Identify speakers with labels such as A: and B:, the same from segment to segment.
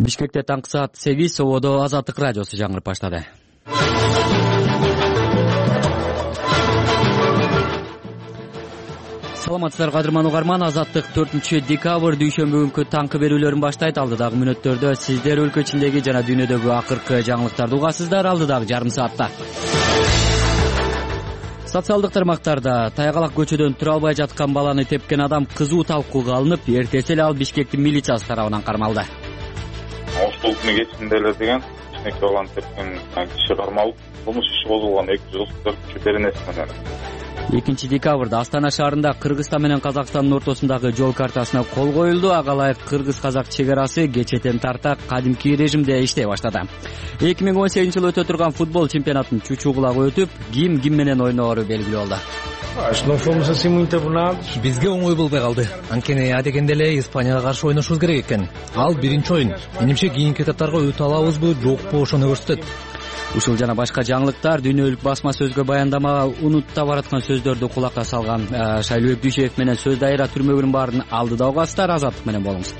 A: Бишкекте таңкы саат 8 Сободо Азаттык радиосу жаңырып баштады. Саламатсыздар кадырман угарман, Азаттык 4-декабрь дүйшөмбү күнкү таңкы берүүлөрүн баштайт. Алдыдагы мүнөттөрдө сиздер өлкө ичиндеги жана дүйнөдөгү акыркы жаңылыктарды угасыздар. Алдыдагы жарым саатта социалдык тармактарда Тайгалак көчөдөн тура албай жаткан баланы тепкен адам кызуу талкууга алынып, эртеси эле ал Бишкектин милициясы тарабынан кармалды.
B: Оштолдун кечинде эле деген кичинекей баланы тепкен киши кармалып, кылмыш иши козулган 234 беренеси менен.
A: 2-декабрда Астана шаарында Кыргызстан менен Казакстандын ортосундагы жол картасына кол коюлду. Ага ылайык кыргыз-казак чек арасы кечетен тарта кадимки режимде иштей баштады. 2018-жылы өтө турган футбол чемпионатын чучуу кулагы өтүп, ким менен ойноору белгилүү болду.
C: Бизге оңой болбой калды. Анткени адегенде эле Испанияга каршы ойношубуз керек экен. Ал биринчи ойын. Менимче кийинки этаптарга өтө алабызбы, жокпу ошону көрсөтөт.
A: Ушул жана башка жаңылыктар, дүйнөлүк басма сөзгө баяндама, унутта бараткан сөздөрдү кулакка салган Шайлообек Дүйшөев менен сөз дайыра түрмөгүнүн баарын алдыда угасыздар. Азаттык менен болуңуз.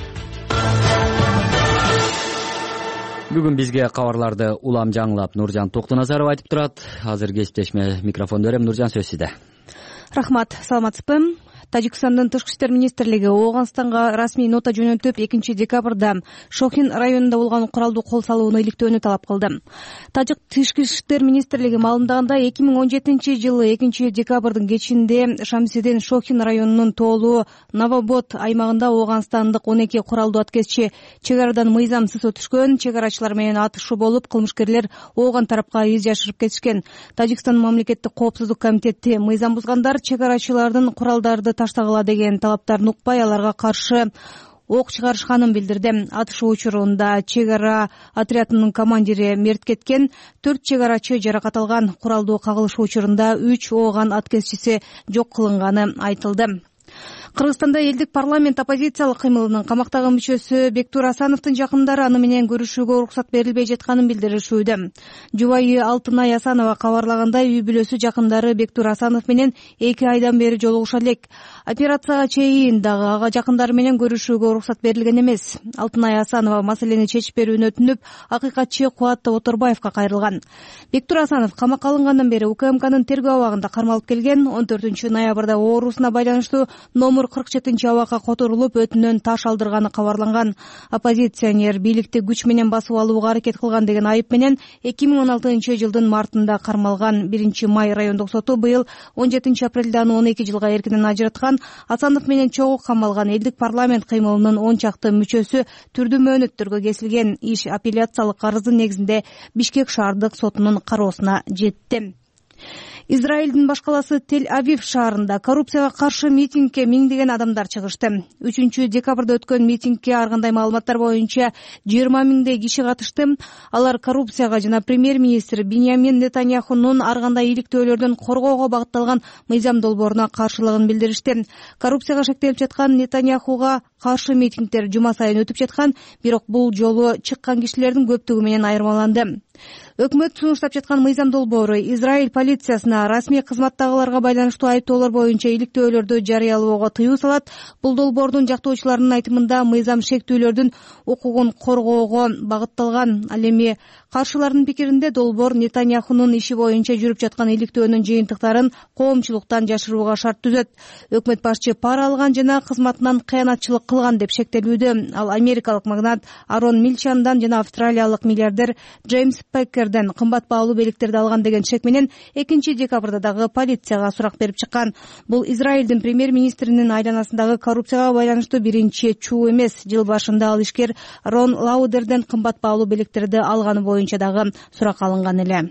A: Бүгүн бизге кабарларды улам жаңылап Нуржан Токтоназаров айтып турат. Азыр кесиптешме микрофон берем. Нуржан, сөз сизде.
D: Рахмат, саламатсызбы? Тажикстандын тышкы иштер министрлиги Ооганстанга расмий нота жөнөтүп, 2-декабрда Шохин районунда болгон куралдуу кол салууну иликтөөнү талап кылды. Тажик тышкы иштер министрлиги маалымдаганда 2017-жылы 2-декабрдын кечинде Шамсидин Шохин районунун тоолуу Новобод аймагында Ооганстандык 12 куралдуу аткезчи чек арадан мыйзамсыз өтүшкөн, чек арачылар менен атышуу болуп, кылмышкерлер Ооган тарапка из жашырып кетишкен. Тажикстан мамлекеттик коопсуздук комитети мыйзам бузгандар чек арачылардын куралдарды таштагыла деген талаптарын укпай, аларга каршы ок чыгарышканын билдирди. Атышуу учурунда чек ара отрядынын командири мерт кеткен, 4 чек арачы жаракат алган. Куралдуу кагылышуу учурунда 3 Ооган аткезчиси жок кылынганы айтылды. Кыргызстанда элдик парламент оппозициялык кыймылынын камактагы мүчөсү Бектур Асановдун жакындары аны менен көрүшүүгө уруксат берилбей жатканын билдиришүүдө. Жубайы Алтынай Асанова кабарлагандай, үй бүлөсү жакындары Бектур Асанов менен 2 айдан бери жолугуша элек. Операцияга чейин дагы ага жакындары менен көрүшүүгө уруксат берилген эмес. Алтынай Асанова маселени чечип берүүнү өтүнүп, акыйкатчы Кубат Оторбаевга кайрылган. Бектур Асанов камакка алынгандан бери УКМКнын тергөө абагында кармалып келген. 14-ноябрда оорусуна байланыштуу номер 47 абакка которулуп, өтүнөн таш алдырганы кабарланган. Оппозиционер бийликти күч менен басып алууга аракет кылган деген айып менен 2016-жылдын мартында кармалган. 1-май райондук соту быйыл 17 апрелде аны 12 жылга эркинен ажыраткан. Асанов менен чогуу камалган элдик парламент кыймылынын 10 чакты мүчөсү түрдүү мөөнөттөргө кесилген. Иш апелляциялык арыздын негизинде Бишкек шаардык сотунун кароосуна жетти. Израилдин баш каласы Тель-Авив шаарында коррупцияга каршы митингге миңдеген адамдар чыгышты. 3-декабрда өткөн митингге ар кандай маалыматтар боюнча 20 миңдей киши катышты. Алар коррупцияга жана премьер-министр Биньямин Нетаньяхунун ар кандай иликтөөлөрдөн коргоого багытталган мыйзам долбооруна каршылыгын билдиришти. Коррупцияга шектелип жаткан Нетаньяхуга каршы митингдер жума сайын өтүп жаткан, бирок бул жолу чыккан кишилердин көптүгү менен айырмаланды. Өкмөт сунуштап жаткан мыйзам долбоору Израиль полициясына расмий кызматтагыларга байланыштуу айыптоолор боюнча иликтөөлөрдү жарыялоого тыюу салат. Бул долбоордун жактоочуларынын айтымында мыйзам шектүүлөрдүн укугун коргоого багытталган. Ал эми каршылардын пикиринде долбоор Нетаньяхунун иши боюнча жүрүп жаткан иликтөөнүн жыйынтыктарын коомчулуктан жашырууга шарт түзөт. Өкмөт башчы пара алган жана кызматынан кыянатчылык кылган деп шектелүүдө. Ал америкалык магнат Арон Милчандан жана австралиялык миллиардер Джеймс Пеккерден кымбат баалуу белектерди алган деген шек менен 2-декабрда дагы полицияга сурак берип чыккан. Бул Израилдин премьер-министринин айланасындагы коррупцияга байланыштуу биринчи чуу эмес. Жыл башында ал ишкер Рон Лаудерден кымбат баалуу белектерди алганы боюнча дагы сурак алынган эле.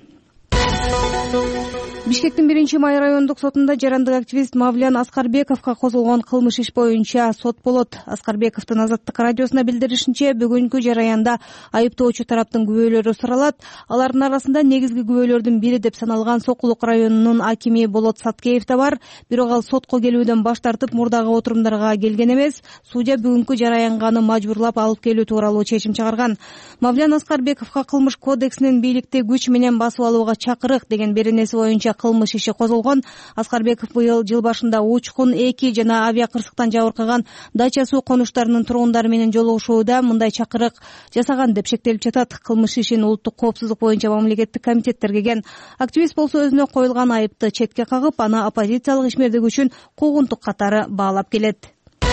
D: Бишкектин 1-май райондук сотунда жарандык активист Мавлян Аскарбековго козулгон кылмыш иш боюнча сот болот. Аскарбековдун Азаттык радиосуна билдиришинче, бүгүнкү жараянда айыптоочу тараптын күбөлөрү суралат. Алардын арасында негизги күбөлөрдүн бири деп саналган Сокулук районунун акими Болот Саткеев да бар. Бирок ал сотко келүүдөн баш тартып, мурдагы отурумдарга келген эмес. Судья бүгүнкү жараянга аны мажбурлап алып келүү тууралуу чечим чыгарган. Мавлян Аскарбековго кылмыш кодексинин бийликти күч менен басып алууга чакырык деген беренеси боюнча кылмыш иши козголгон. Аскарбеков быйыл жыл башында учкун 2 жана авиа кырсыктан жабыркаган Дача суу конуштарынын тургундары менен жолугушууда мындай чакырык жасаган деп шектелип жатат. Кылмыш ишин улуттук коопсуздук боюнча мамлекеттик комитет тергеген. Активист болсо өзүнө коюлган айыпты четке кагып, аны оппозициялык ишмердик үчүн куугунтук катары баалап келет.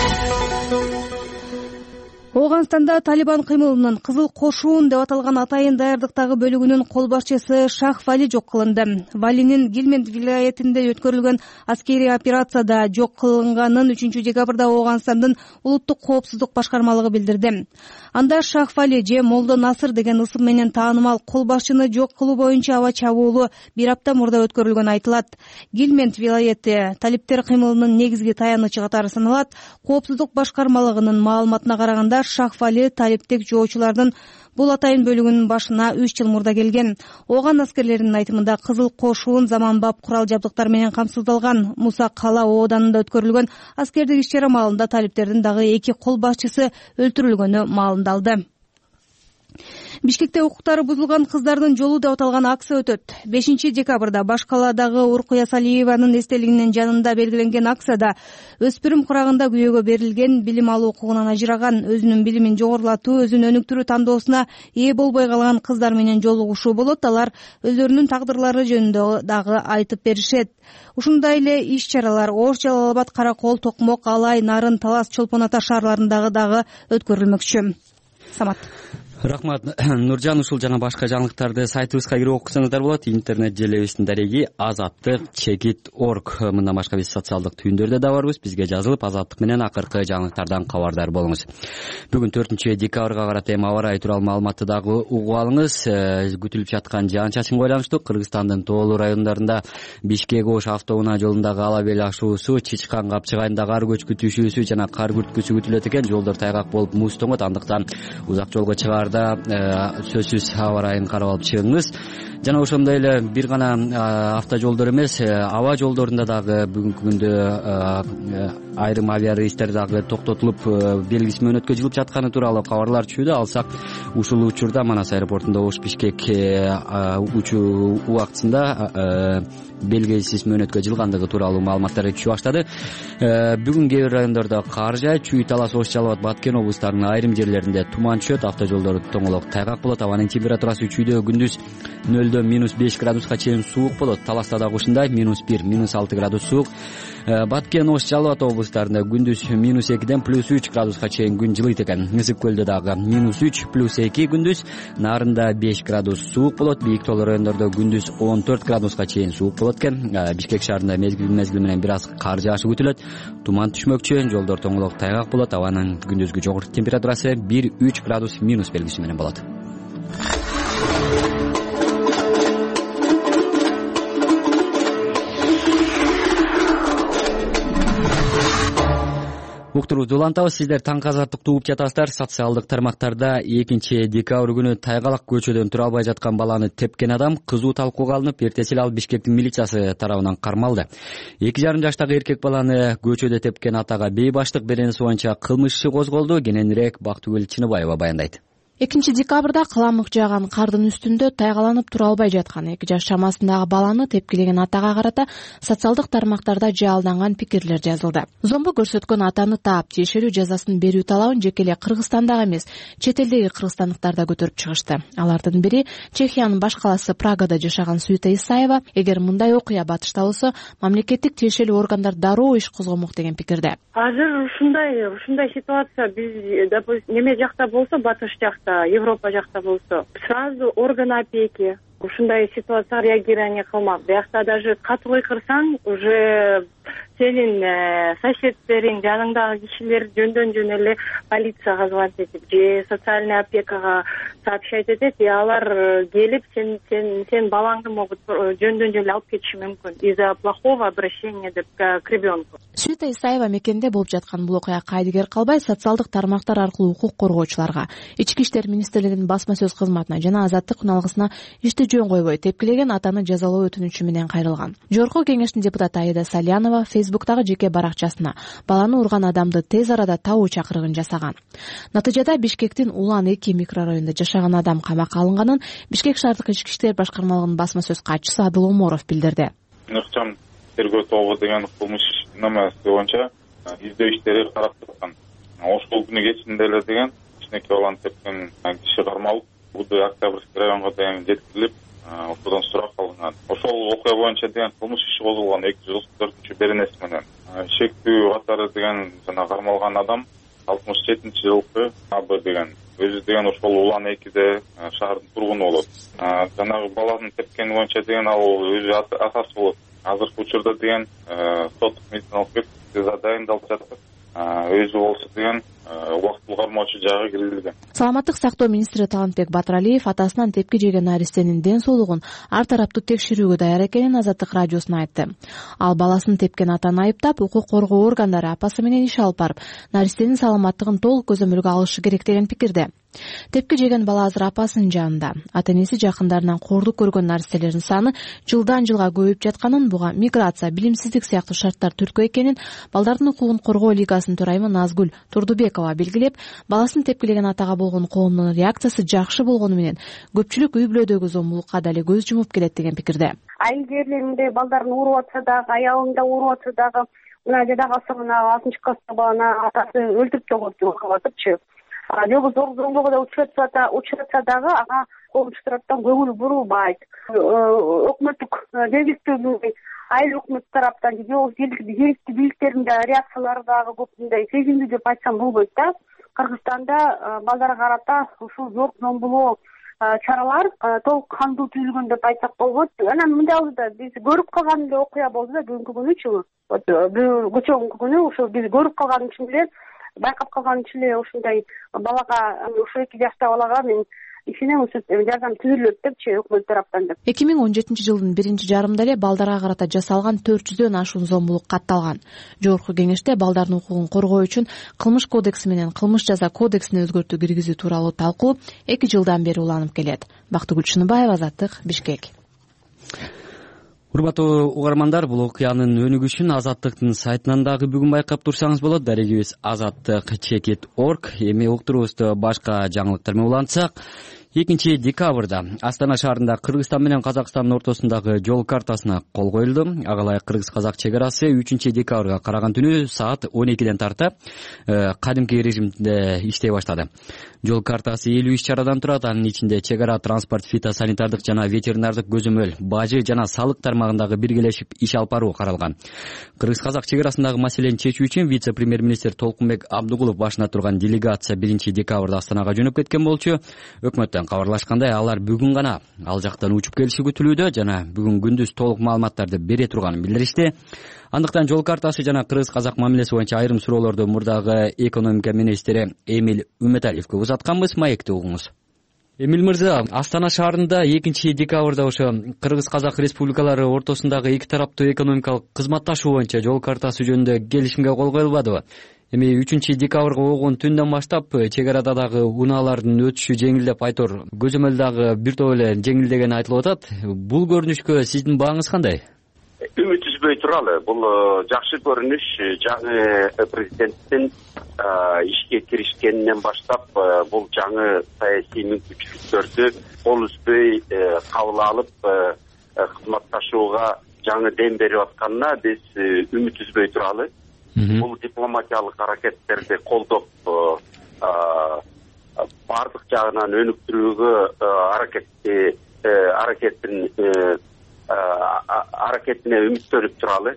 D: Ооганстанда Талибан кыймылынын Кызыл кошуун деп аталган атайын даярдыктагы бөлүгүнүн кол башчысы Шах Вали жок кылынды. Валинин Гилмент вилаятинде өткөрүлгөн аскерий операцияда жок кылынганын 3-декабрда Ооганстандын улуттук коопсуздук башкармалыгы билдирди. Анда Шах Вали же Молдо Насыр деген ысым менен таанымал кол башчыны жок кылуу боюнча аба чабуулу бир апта мурда өткөрүлгөн айтылат. Гилмент вилаяты талиптер кыймылынын негизги таянычы катары саналат. Коопсуздук башкармалыгынын маалыматына караганда Шах Вали талиптик жоочулардын бул атайын бөлүгүнүн башына 3 жыл мурда келген. Ооган аскерлеринин айтымында Кызыл кошуун заманбап курал жабдыктар менен камсыздалган. Муса Кала ооданында өткөрүлгөн аскердик иш чара маалында талиптердин дагы 2 кол башчысы өлтүрүлгөнү маалымдалды. Бишкекте укуктары бузулган кыздардын жолу деп аталган акция өтөт. 5-декабрда Баш каладагы Уркуя Салиеванын эстелигинин жанында белгиленген акцияда өспүрүм курагында күйөөгө берилген билим алуу укугунан ажыраган, өзүнүн билимин жогорулатуу, өзүн өнүктүрүү тандоосуна ээ болбой калган кыздар менен жолугушуу болот. Алар өздөрүнүн тагдырлары жөнүндө дагы айтып беришет. Ушундай эле иш чаралар Ош, Жалал Абад, Каракол, Токмок, Алай, Нарын, Талас, Чолпон Ата шаарларындагы дагы өткөрүлмөкчү. Самат.
A: Рахмат Нуржан. Ушул жана башка жаңылыктарды сайтыбызга кирип окусаңыздар болот. Интернет желебиздин дареги azattik.org. Мындан башка биз социалдык түйүндөрдө да барбыз. Бизге жазылып Азаттык менен акыркы жаңылыктардан кабардар болуңуз. Бүгүн 4-декабрга карата эми аба ырайы тууралуу маалыматты дагы угуп алыңыз. Күтүлүп жаткан жаан-чачынга байланыштуу Кыргызстандын тоолуу райондарында Бишкек-Ош автоунаа жолундагы ала бел ашуусу, Чичкан капчыгайында кар көчкү түшүүсү жана кар күрткүсү күтүлөт экен. Жолдор тайгак болуп муз тоңот. Андыктан узак жолго чыгаарда сөзсүз аба ырайын карап алып чыгыңыз. Жана ошондой эле бир гана автожолдор эмес, аба жолдорунда дагы бүгүнкү күндө айрым авиарейстер дагы токтотулуп, белгиси менен өткөзүлүп жатканы тууралуу кабарлар түшүүдө. Алсак, ушул учурда Манас аэропортунда Ош-Бишкек учуу убактысында белгисиз мөөнөткө жылгандыгы тууралуу маалыматтар түшүп баштады. Бүгүн кээ бир райондордо кар жаайт. Чүй, Талас, Ош, Жалал Абад, Баткен облустарынын айрым жерлеринде туман түшөт. Автожолдор тоңолок тайгак болот. Абанын температурасы чүйдө күндүз 0-дөн -5 градуска чейин суук болот. Таласта дагы ушундай -1, -6 градус суук. Баткен, Ош, Жалал Абад облустарында күндүз -2ден +3 градуска чейин күн жылыйт экен. Ысык көлдө дагы -3, +2 күндүз. Нарында 5 градус суук болот. Бийик тоолуу райондордо күндүз 14 градуска чейин суук болот экен. Бишкек шаарында мезгил менен бир аз кар жаашы күтүлөт. Туман түшмөкчү. Жолдор тоңолок тайгак болот. Абанын күндүзгү жогорку температурасы 1-3 градус минус белгиси менен болот. Уктурубузду улантабыз. Сиздер таңкы азаттыкты угуп жатасыздар. Социалдык тармактарда 2-декабрь күнү Тайгалак көчөдөн тура албай жаткан баланы тепкен адам кызуу талкууга алынып, эртеси эле ал Бишкектин милициясы тарабынан кармалды. 2,5 жаштагы эркек баланы көчөдө тепкен атага бейбаштык беренеси боюнча кылмыш иши козголду. Кененирээк Бактыгүл Чыныбаева баяндайт.
E: 2-декабрда кыламык жааган кардын үстүндө тайгаланып тура албай жаткан 2 жаш чамасындагы баланы тепкилеген атага карата социалдык тармактарда жаалданган пикирлер жазылды. Зомбу көрсөткөн атаны таап, тиешелүү жазасын берүү талабын жеке эле Кыргызстандагы эмес, чет элдеги кыргызстандыктар да көтөрүп чыгышты. Алардын бири Чехиянын баш калаасы Прагада жашаган Суйта Исаева, эгер мындай окуя батышта болсо, мамлекеттик тиешелүү органдар дароо иш козгомок деген пикирде.
F: Азыр ушундай ситуация биз допустим неме жакта болсо, батыш жакта, Европа жакта болсо, сразу орган опеки ушундай ситуацияга реагирование кылмак. Биякта даже катуу кырсаң, уже сенин соседтериң, жаныңдагы кишилер жөндөн жөн эле полицияга звонить этип же социальный опекага сообщать этет, и алар келип сен балаңды могут жөндөн жөн эле алып кетиши мүмкүн из-за плохого обращения к ребенку.
E: Суйта Исаева мекенде болуп жаткан бул окуяга кайдыгер калбай, социалдык тармактар аркылуу укук коргоочуларга, Ички иштер министрлигинин басма сөз кызматына жана Азаттык үналгысына ишти жөн койбой тепкилеген атаны жазалоо өтүнүчү менен кайрылган. Жогорку кеңештин депутаты Аида Салянова Фейсбуктагы жеке баракчасына баланы урган адамды тез арада табуу чакырыгын жасаган. Натыйжада Бишкектин Улан 2 микрорайонунда жашаган адам камакка алынганын Бишкек шаардык ички иштер башкармалыгынын басма сөз катчысы Абыл Оморов билдирди.
B: ыкчам тергөө тобу деген кылмыш номерси боюнча издөө иштери карап жаткан. Ошол күнү кечинде эле деген кичинекей баланы тепкен киши кармалып, Будуй Октябрьский районго деген жеткирилип, ошодон сурак алынган. Ошол окуя боюнча деген кылмыш иши козулган 234-беренеси менен. Шектүү катары деген жана кармалган адам 67-жылкы АБ деген. Өзү деген ошол Улан 2де шаардын тургуну болот. Жанагы баланы тепкени боюнча деген ал өзү атасы болот. Азыркы учурда деген соттук медициналык экспертиза дайындалып жатат. Өзү болсо деген убактылуу кармоочу жагы киргизилген.
E: Саламаттык сактоо министри Талантбек Батыралиев атасынан тепки жеген наристенин ден соолугун ар тараптуу текшерүүгө даяр экенин Азаттык радиосуна айтты. Ал баласын тепкен атаны айыптап, укук коргоо органдары апасы менен иш алып барып, наристенин саламаттыгын толук көзөмөлгө алышы керек деген пикирде. Тепки жеген бала азыр апасынын жанында. Ата-энеси жакындарынан кордук көргөн наристелердин саны жылдан жылга көбөйүп жатканын, буга миграция, билимсиздик сыяктуу шарттар түрткү экенин Балдардын укугун коргоо лигасынын төрайымы Назгүл Турдубекова белгилеп, баласын тепкилеген атага болгон коомдун реакциясы жакшы болгону менен көпчүлүк үй бүлөдөгү зомбулукка дали көз жумуп келет деген пикирде.
G: Айылдерлер мындай балдарын уруп атса дагы, аялында уруп атса дагы, мына жадагасы мына 6 класста баланы атасы өлтүрүп жоготуп атыпчы. Жобу зомбулукка да учуратса дагы ага коомчу тараптан көңүл бурулбайт. Өкмөттүк жергиликтүү айыл өкмөт тараптан жергиликтүү бийликтердин да реакциялары дагы көп мындай сезимдүү деп айтсам болбойт да. Кыргызстанда балдарга карата ушул зор зомбулоо чаралар толук кандуу түзүлгөн деп айтсак болбойт. Анан мындайда биз көрүп калган эле окуя болду да бүгүнкү күнүчү. Көчөгүнкү күнү ушул биз көрүп калган үчүн эле, байкап калган үчүн эле ушундай балага, ушул 2 жаштагы балага мен ишенем жардам түзүлөт депчи өкмөт тараптан деп.
E: 2017-жылдын 1-жарымында эле балдарга карата жасалган 400дөн ашуун зомбулук катталган. Жогорку кеңеште балдардын укугун коргоо үчүн кылмыш кодекси менен кылмыш жаза кодексине өзгөртүү киргизүү тууралуу талкуу 2 жылдан бери уланып келет. Бактыгүл Чыныбаева, Азаттык, Бишкек.
A: Урматтуу угармандар, бул окуянын өнүгүшүн Азаттыктын сайтынан дагы бүгүн байкап турсаңыз болот. Дарегибиз azattik.org. Эми уктуруубузду башка жаңылыктар менен улантсак, 2-декабрда Астана шаарында Кыргызстан менен Казакстандын ортосундагы жол картасына кол коюлду. Ага ылайык кыргыз-казак чек арасы 3-декабрга караган түнү саат 12ден тарта кадимки режимде иштей баштады. Жол картасы 50 иш-чарадан турат. Анын ичинде чек ара, транспорт, фитосанитардык жана ветеринардык көзөмөл, бажы жана салык тармагындагы биргелешип иш алып баруу каралган. Кыргыз-казак чек арасындагы маселени чечүү үчүн вице-премьер-министр Толкунбек Абдыгулов башына турган делегация 1-декабрда Астанага жөнөп кеткен болчу. Өкмөттөн кабарлашкандай, алар бүгүн гана ал жактан учуп келиши күтүлүүдө жана бүгүн күндүз толук маалыматтарды бере турганын билдиришти. Андыктан жол картасы жана кыргыз-казак мамилеси боюнча айрым суроолорду мурдагы экономика министри Эмиль Үмөталиевге узатканбыз. Маекти угуңуз. Эмиль мырза, Астана шаарында 2-декабрда ошо Кыргыз-Казак республикалары ортосундагы эки тараптуу экономикалык кызматташуу боюнча жол картасы жөнүндө келишимге кол коюлбадыбы? Эми 3-декабрга болгон түндөн баштап чек арада дагы унаалардын өтүшү жеңилдеп, айтор көзөмөл дагы бир топ эле жеңилдегени айтылып атат. Бул көрүнүшкө сиздин бааңыз кандай?
H: Үмүт үзбөй туралы. Бул жакшы көрүнүш. Жаңы президенттин ишке киришкенинен баштап бул жаңы саясий мүмкүнчүлүктөрдү кол үзбөй кабыл алып кызматташууга жаңы дем берип атканына биз үмүт үзбөй туралы. Бул дипломатиялык аракеттерди колдоп бардык жагынан өнүктүрүүгө аракетине үмүттөнүп туралы.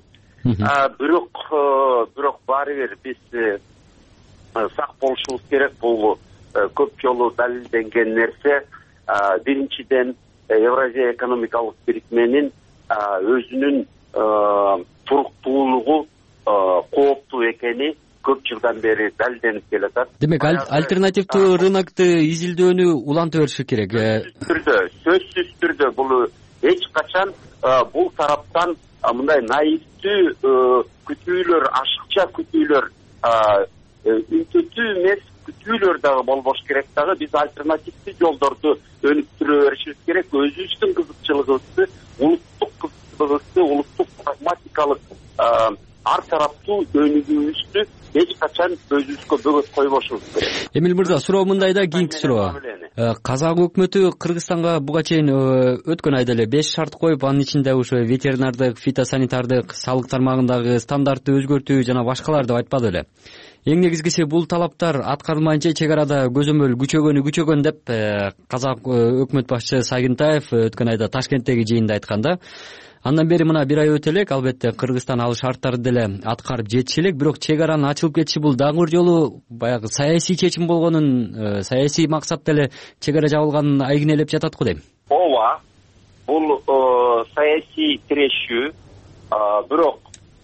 H: Бирок баары бир биз сак болушубуз керек. Бул көп жолу далилденген нерсе. Биринчиден, Евразия экономикалык бирикменин өзүнүн туруктуулугу кооптуу экени көп жылдан бери далилденип келатат.
A: Демек, альтернативдүү рынокты изилдөөнү уланта бериши керек.
H: Сөзсүз түрдө бул эч качан бул тараптан мындай наивдүү күтүүлөр, ашыкча күтүүлөр, үнтүтүү эмес күтүүлөр дагы болбош керек. Дагы биз альтернативдүү жолдорду өнүктүрө беришибиз керек. Өзүбүздүн кызыкчылыгыбызды, улуттук прагматикалык ар тараптуу өнүгүүбүздү эч качан өзүбүзгө бөгөт койбошубуз керек.
A: Эмил мырза, суроо мындай да, кийинки суроо. Казак өкмөтү Кыргызстанга буга чейин өткөн айда эле 5 шарт коюп, анын ичинде ошо ветеринардык, фитосанитардык, салык тармагындагы стандартты өзгөртүү жана башкалар деп айтпады эле. Эң негизгиси бул талаптар аткарылмайынча чек арада көзөмөл күчөгөн деп казак өкмөт башчысы Сагынтаев өткөн айда Ташкенттеги жыйында айткан да. Андан бери мына 1 ай өтө элек, албетте Кыргызстан ал шарттарды деле аткарып жетиши элек, бирок чек аранын ачылып кетиши бул дагы бир жолу баягы саясий чечим болгонун, саясий максатта эле чек ара жабылганын айгинелеп жатат го дейм.
H: Ооба, бул саясий тирешүү, бирок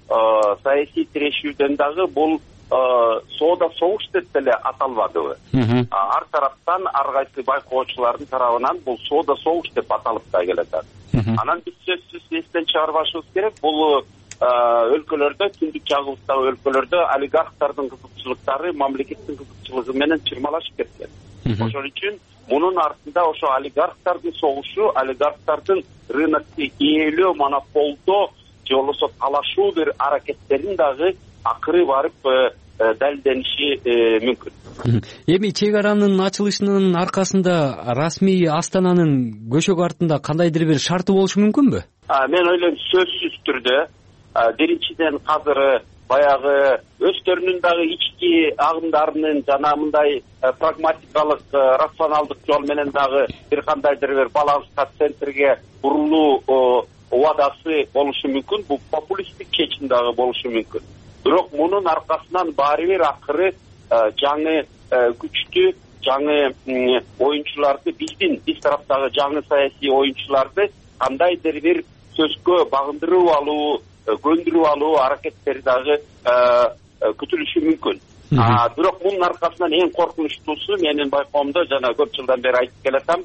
H: саясий тирешүүдөн дагы бул соода согуш деп деле аталбадыбы. Ар тараптан ар кайсы байкоочулардын тарабынан бул соода согуш деп аталып да келатат. Анан биз сөзсүз эстен чыгарбашыбыз керек, бул өлкөлөрдө, түндүк жагыбыздагы өлкөлөрдө олигархтардын кызыкчылыктары мамлекеттин кызыкчылыгы менен чырмалашып кеткен. Ошон үчүн мунун артында ошо олигархтардын согушу, олигархтардын рынокты ээлөө, монополдоо же болбосо талашуу бир аракеттерин дагы акыры барып далилдениши мүмкүн.
A: Эми чек аранын ачылышынын аркасында расмий Астананын көшөгө артында кандайдыр бир шарты болушу мүмкүнбү?
H: Мен ойлойм, сөзсүз түрдө. Биринчиден азыр баягы өздөрүнүн дагы ички агымдарынын жана мындай прагматикалык, рационалдык жол менен дагы бир кандайдыр бир баланска, центрге бурулуу убадасы болушу мүмкүн. Бул популисттик чечим дагы болушу мүмкүн. Бирок мунун аркасынан баары бир акыры жаңы күчтүү, жаңы оюнчуларды, биз тараптагы жаңы саясий оюнчуларды кандайдыр бир сөзгө багындырып алуу, көндүрүп алуу аракеттери дагы күтүлүшү мүмкүн. Бирок мунун аркасынан эң коркунучтуусу менин байкоомдо жана көп жылдан бери айтып келатам,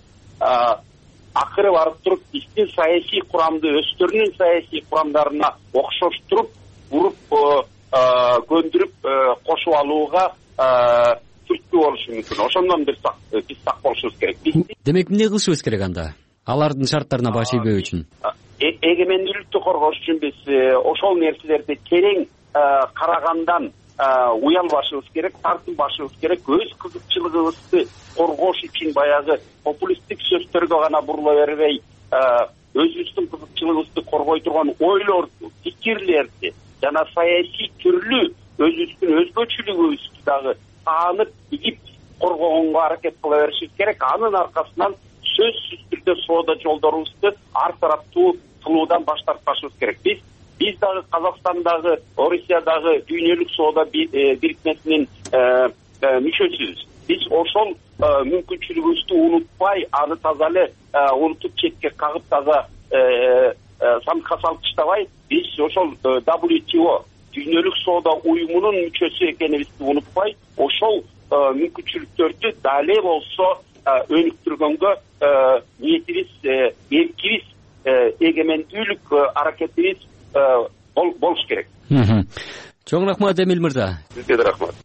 H: акыры барып туруп биздин саясий курамды өздөрүнүн саясий курамдарына окшоштуруп, буруп көндүрүп кошуп алууга түрткү болушу мүмкүн. Ошондон биз сак болушубуз керек.
A: Демек эмне кылышыбыз керек анда? Алардын шарттарына баш ийбөө үчүн.
H: Эгемендүүлүктү коргош үчүн биз ошол нерселерди терең карагандан уялбашыбыз керек, тартынбашыбыз керек. Өз кызыкчылыгыбызды коргош үчүн баягы популисттик сөздөргө гана бурула бербей, өзүбүздүн кызыкчылыгыбызды коргой турган ойлорду, пикирлерди жана саясий түрлүү өзүбүздүн өзгөчөлүгүбүздү дагы таанып, игип коргогонго аракет кыла беришибиз керек. Анын аркасынан сөзсүз түрдө соода жолдорубузду ар тараптуу кылуудан баш тартпашыбыз керек. Биз дагы Казакстандагы, Орусиядагы дүйнөлүк соода бирикмесинин мүчөсүбүз. Биз ошол мүмкүнчүлүгүбүздү унутпай, аны таза эле унутуп четке кагып таза сандыкка салып таштабай, биз ошол WTO дүйнөлүк соода уюмунун мүчөсү экенибизди унутпай, ошол мүмкүнчүлүктөрдү дале болсо өнүктүргөнгө ниетибиз, эркибиз, эгемендүүлүк аракетибиз болуш керек.
A: Чоң рахмат Эмил мырза.
H: Сизге да рахмат.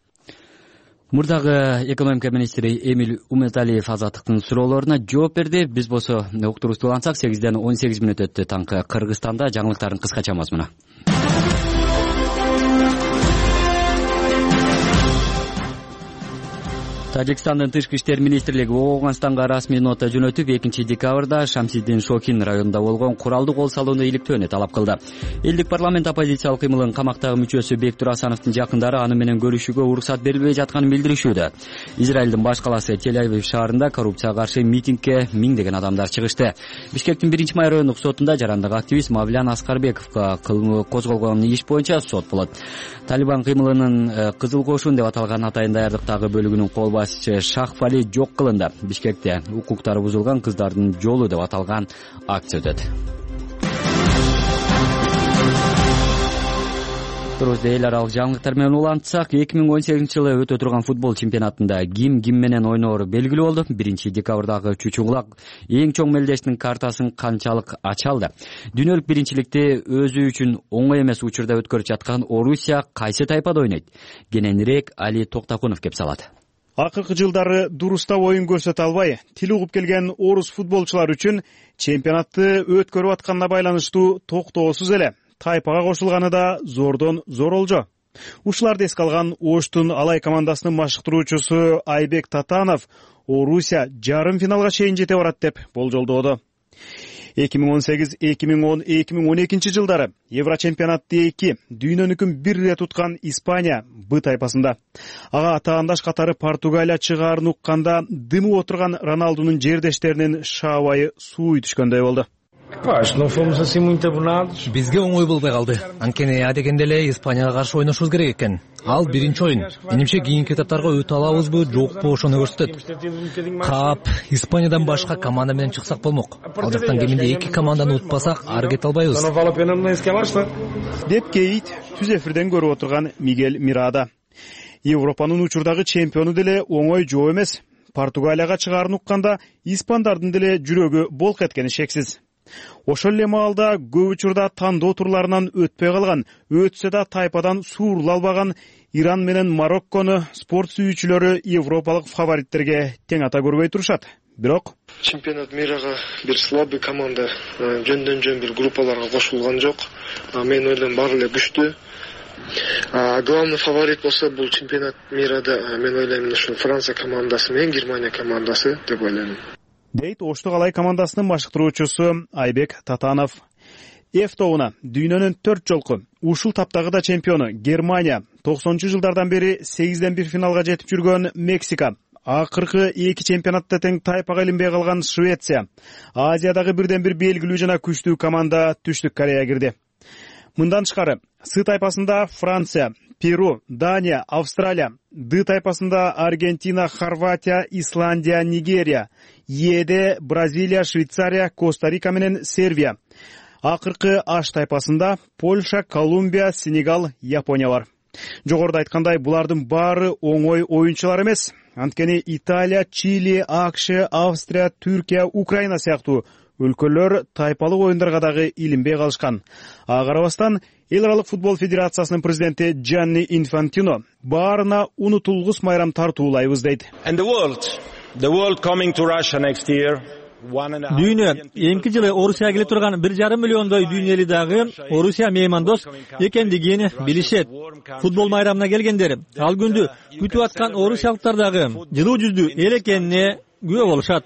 A: Мурдагы экономика министри Эмил Уметалиев Азаттыктын суроолоруна жооп берди. Биз болсо уктурубузду улантсак 8ден 18 мүнөт өттү таңкы Кыргызстанда. Жаңылыктарын кыскача мазмуна. Тажикстандын тышкы иштер министрлиги Оганстанга расмий нота жөнөтүп 2 декабрда Шамсиддин Шохин районунда болгон куралдуу кол салууну иликтөөнү талап кылды. Элдик парламент оппозициялык кыймылдын камактагы мүчөсү Бектур Асановдун жакындары аны менен көрүшүүгө уруксат берилбей жатканын билдиришүүдө. Израилдин баш каласы Тель-Авив шаарында коррупцияга каршы митингге миңдеген адамдар чыгышты. Бишкектин 1-май райондук сотунда жарандык активист Мавлян Аскарбековго козголгон иш боюнча сот болот. Талибан кыймылынын кызыл кошун деп аталган атайын даярдыктагы бөлүгүнүн кол башчысы Шахфали жок кылынды. Бишкекте укуктары бузулган кыздардын жолу деп аталган акция өтөт. Турузда эл аралык жаңылыктар менен улантсак, 2018-жылы өтө турган футбол чемпионатында ким менен ойноору белгилүү болду. 1-декабрдагы чучугулак эң чоң мелдештин картасын канчалык ача алды. Дүйнөлүк биринчиликти өзү үчүн оңой эмес учурда өткөрүп жаткан Орусия кайсы тайпада ойнойт? Кененирээк Али Токтакунов кеп салат.
I: Акыркы жылдары дурустап оюн көрсөтө албай, тил угуп келген орус футболчулар үчүн чемпионатты өткөрүп атканына байланыштуу токтоосуз эле тайпага кошулганы да зордон зор олжо. Ушуларды эске алган Оштун Алай командасынын машыктыруучусу Айбек Татанов Орусия жарым финалга чейин жете барат деп болжолдоодо. 2018-2010-2012 жылдары Еврочемпионатты 2, дүйнөнүкүн 1 ирет уткан Испания Б тайпасында. Ага атаандаш катары Португалия чыгаарын укканда дымы отурган Роналдунун жердештеринин шаабайы сууй түшкөндөй болду.
C: Бизге оңой болбой калды. Анткени адегенде эле Испанияга каршы ойношубуз керек экен. Ал биринчи ойын. Менимче кийинки этаптарга өтө алабызбы, жокпу ошону көрсөтөт. Кап Испаниядан башка команда менен чыксак болмок. Ал жактан кеминде 2 команданы утпасак ары кете албайбыз.
I: Деп кейит түз эфирден көрүп отурган Мигель Мирада. Европанын учурдагы чемпиону деле оңой жоо эмес. Португалияга чыгаарын укканда испандардын деле жүрөгү болк эткени шексиз. Ошол эле маалда көп учурда тандоо турларынан өтпөй калган, өтсө да тайпадан suurула албаган Иран менен Мароккону спорт сүйүүчүлөрү европалык фавориттерге тең ата көрбөй турушат. Бирок
J: чемпионат мирага бир слабый команда жөндөн-жөн бир группаларга кошулган жок. Мен ойлойм баары эле күчтүү. Главный фаворит болсо бул чемпионат мирада мен ойлойм ушу Франция командасы менен Германия командасы деп ойлойм.
I: Дейт Оштун Алай командасынын машыктыруучусу Айбек Татанов. F тобуна дүйнөнүн 4 жолку ушул таптагы да чемпиону Германия, 90-жылдардан бери 8-1 финалга жетип жүргөн Мексика, акыркы 2 чемпионатта тең тайпага илинбей калган Швеция, Азиядагы бирден-бир белгилүү жана күчтүү команда Түштүк Корея кирди. Мындан тышкары С тайпасында Франция, Перу, Дания, Австралия, Д тайпасында Аргентина, Хорватия, Исландия, Нигерия, Эде Бразилия, Швейцария, Коста-Рика менен Сербия. Акыркы H тайпасында Польша, Колумбия, Сенегал, Япония бар. Жогоруда айткандай, булардын баары оңой оюнчулар эмес. Анткени Италия, Чили, АКШ, Австрия, Түркия, Украина сыяктуу өлкөлөр тайпалык оюндарга дагы илинбей калышкан. Ага карабастан Эл аралык футбол федерациясынын президенти Джанни Инфантино баарына унутулгус майрам тартуулайбыз дейт.
K: Дүйнө эмки жылы Орусияга келе турган 1,5 миллиондой дүйнөлү дагы Орусия меймандос экендигин билишет. Футбол майрамына келгендер ал күндү күтүп аткан орусиялыктар дагы жылуу жүздүү эл экенине күбө болушат.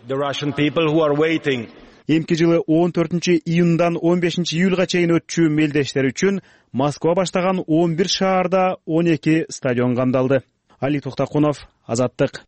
I: Эмки жылы 14-июндан 15-июлга чейин өтчү мелдештер үчүн Москва баштаган 11 шаарда 12 стадион камдалды. Али Токтакунов, Азаттык.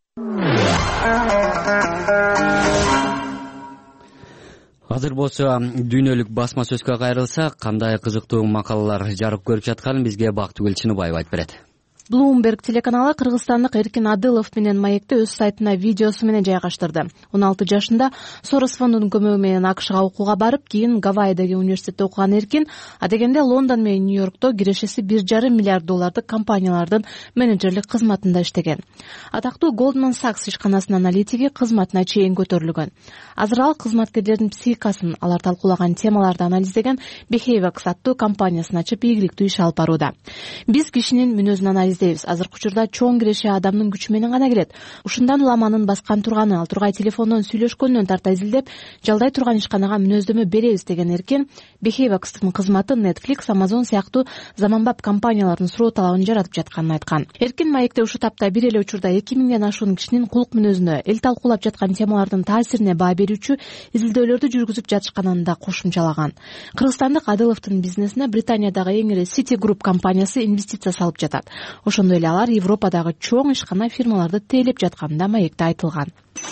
A: Азыр болсо дүйнөлүк басма сөзгө кайрылсак, кандай кызыктуу макалалар жарык көрүп жатканын бизге Бактыгүл Чыныбаева айтып берет.
E: Bloomberg телеканалы кыргызстандык Эркин Адылов менен маекти өз сайтына видеосу менен жайгаштырды. 16 жашында Сорос фондунун көмөгү менен АКШга окууга барып, кийин Гавайидagi университетте окуган Эркин адегенде Лондон менен Нью-Йоркто кирешеси $1,5 миллиард компаниялардын менеджерлик кызматында иштеген. Атактуу Goldman Sachs ишканасынын аналитиги кызматына чейин көтөрүлгөн. Азыр ал кызматкерлердин психикасын, алар талкуулаган темаларды анализдеген Behavex аттуу компаниясын ачып ийгиликтүү иш алып барууда. Биз кишинин мүнөзүн анализдейбиз. Азыркы учурда чоң киреше адамдын күчү менен гана келет. Ушундан уламанын баскан турганы, ал тургай телефондон сүйлөшкөндөн тарта изилдеп, жалдай турган ишканага мүнөздөмө беребиз деген Эркин Behavex кызматы Netflix, Amazon сыяктуу заманбап компаниялардын суроо талабын жаратып жатканын айткан. Эркин маекте ушу тапта бир эле учурда 2000ден ашуун кишинин кулук мүнөзүнө, эл талкуулап жаткан темалардын таасирине баа берүүчү изилдөөлөрдү жүргүзүп жатышканын да кошумчалаган. Кыргызстандык Адыловдун бизнесине Британиядагы эң ири City Group компаниясы инвестиция салып жатат. Ошондой эле алар Европадагы чоң ишкана фирмаларды тейлеп жатканында маекте айтылган.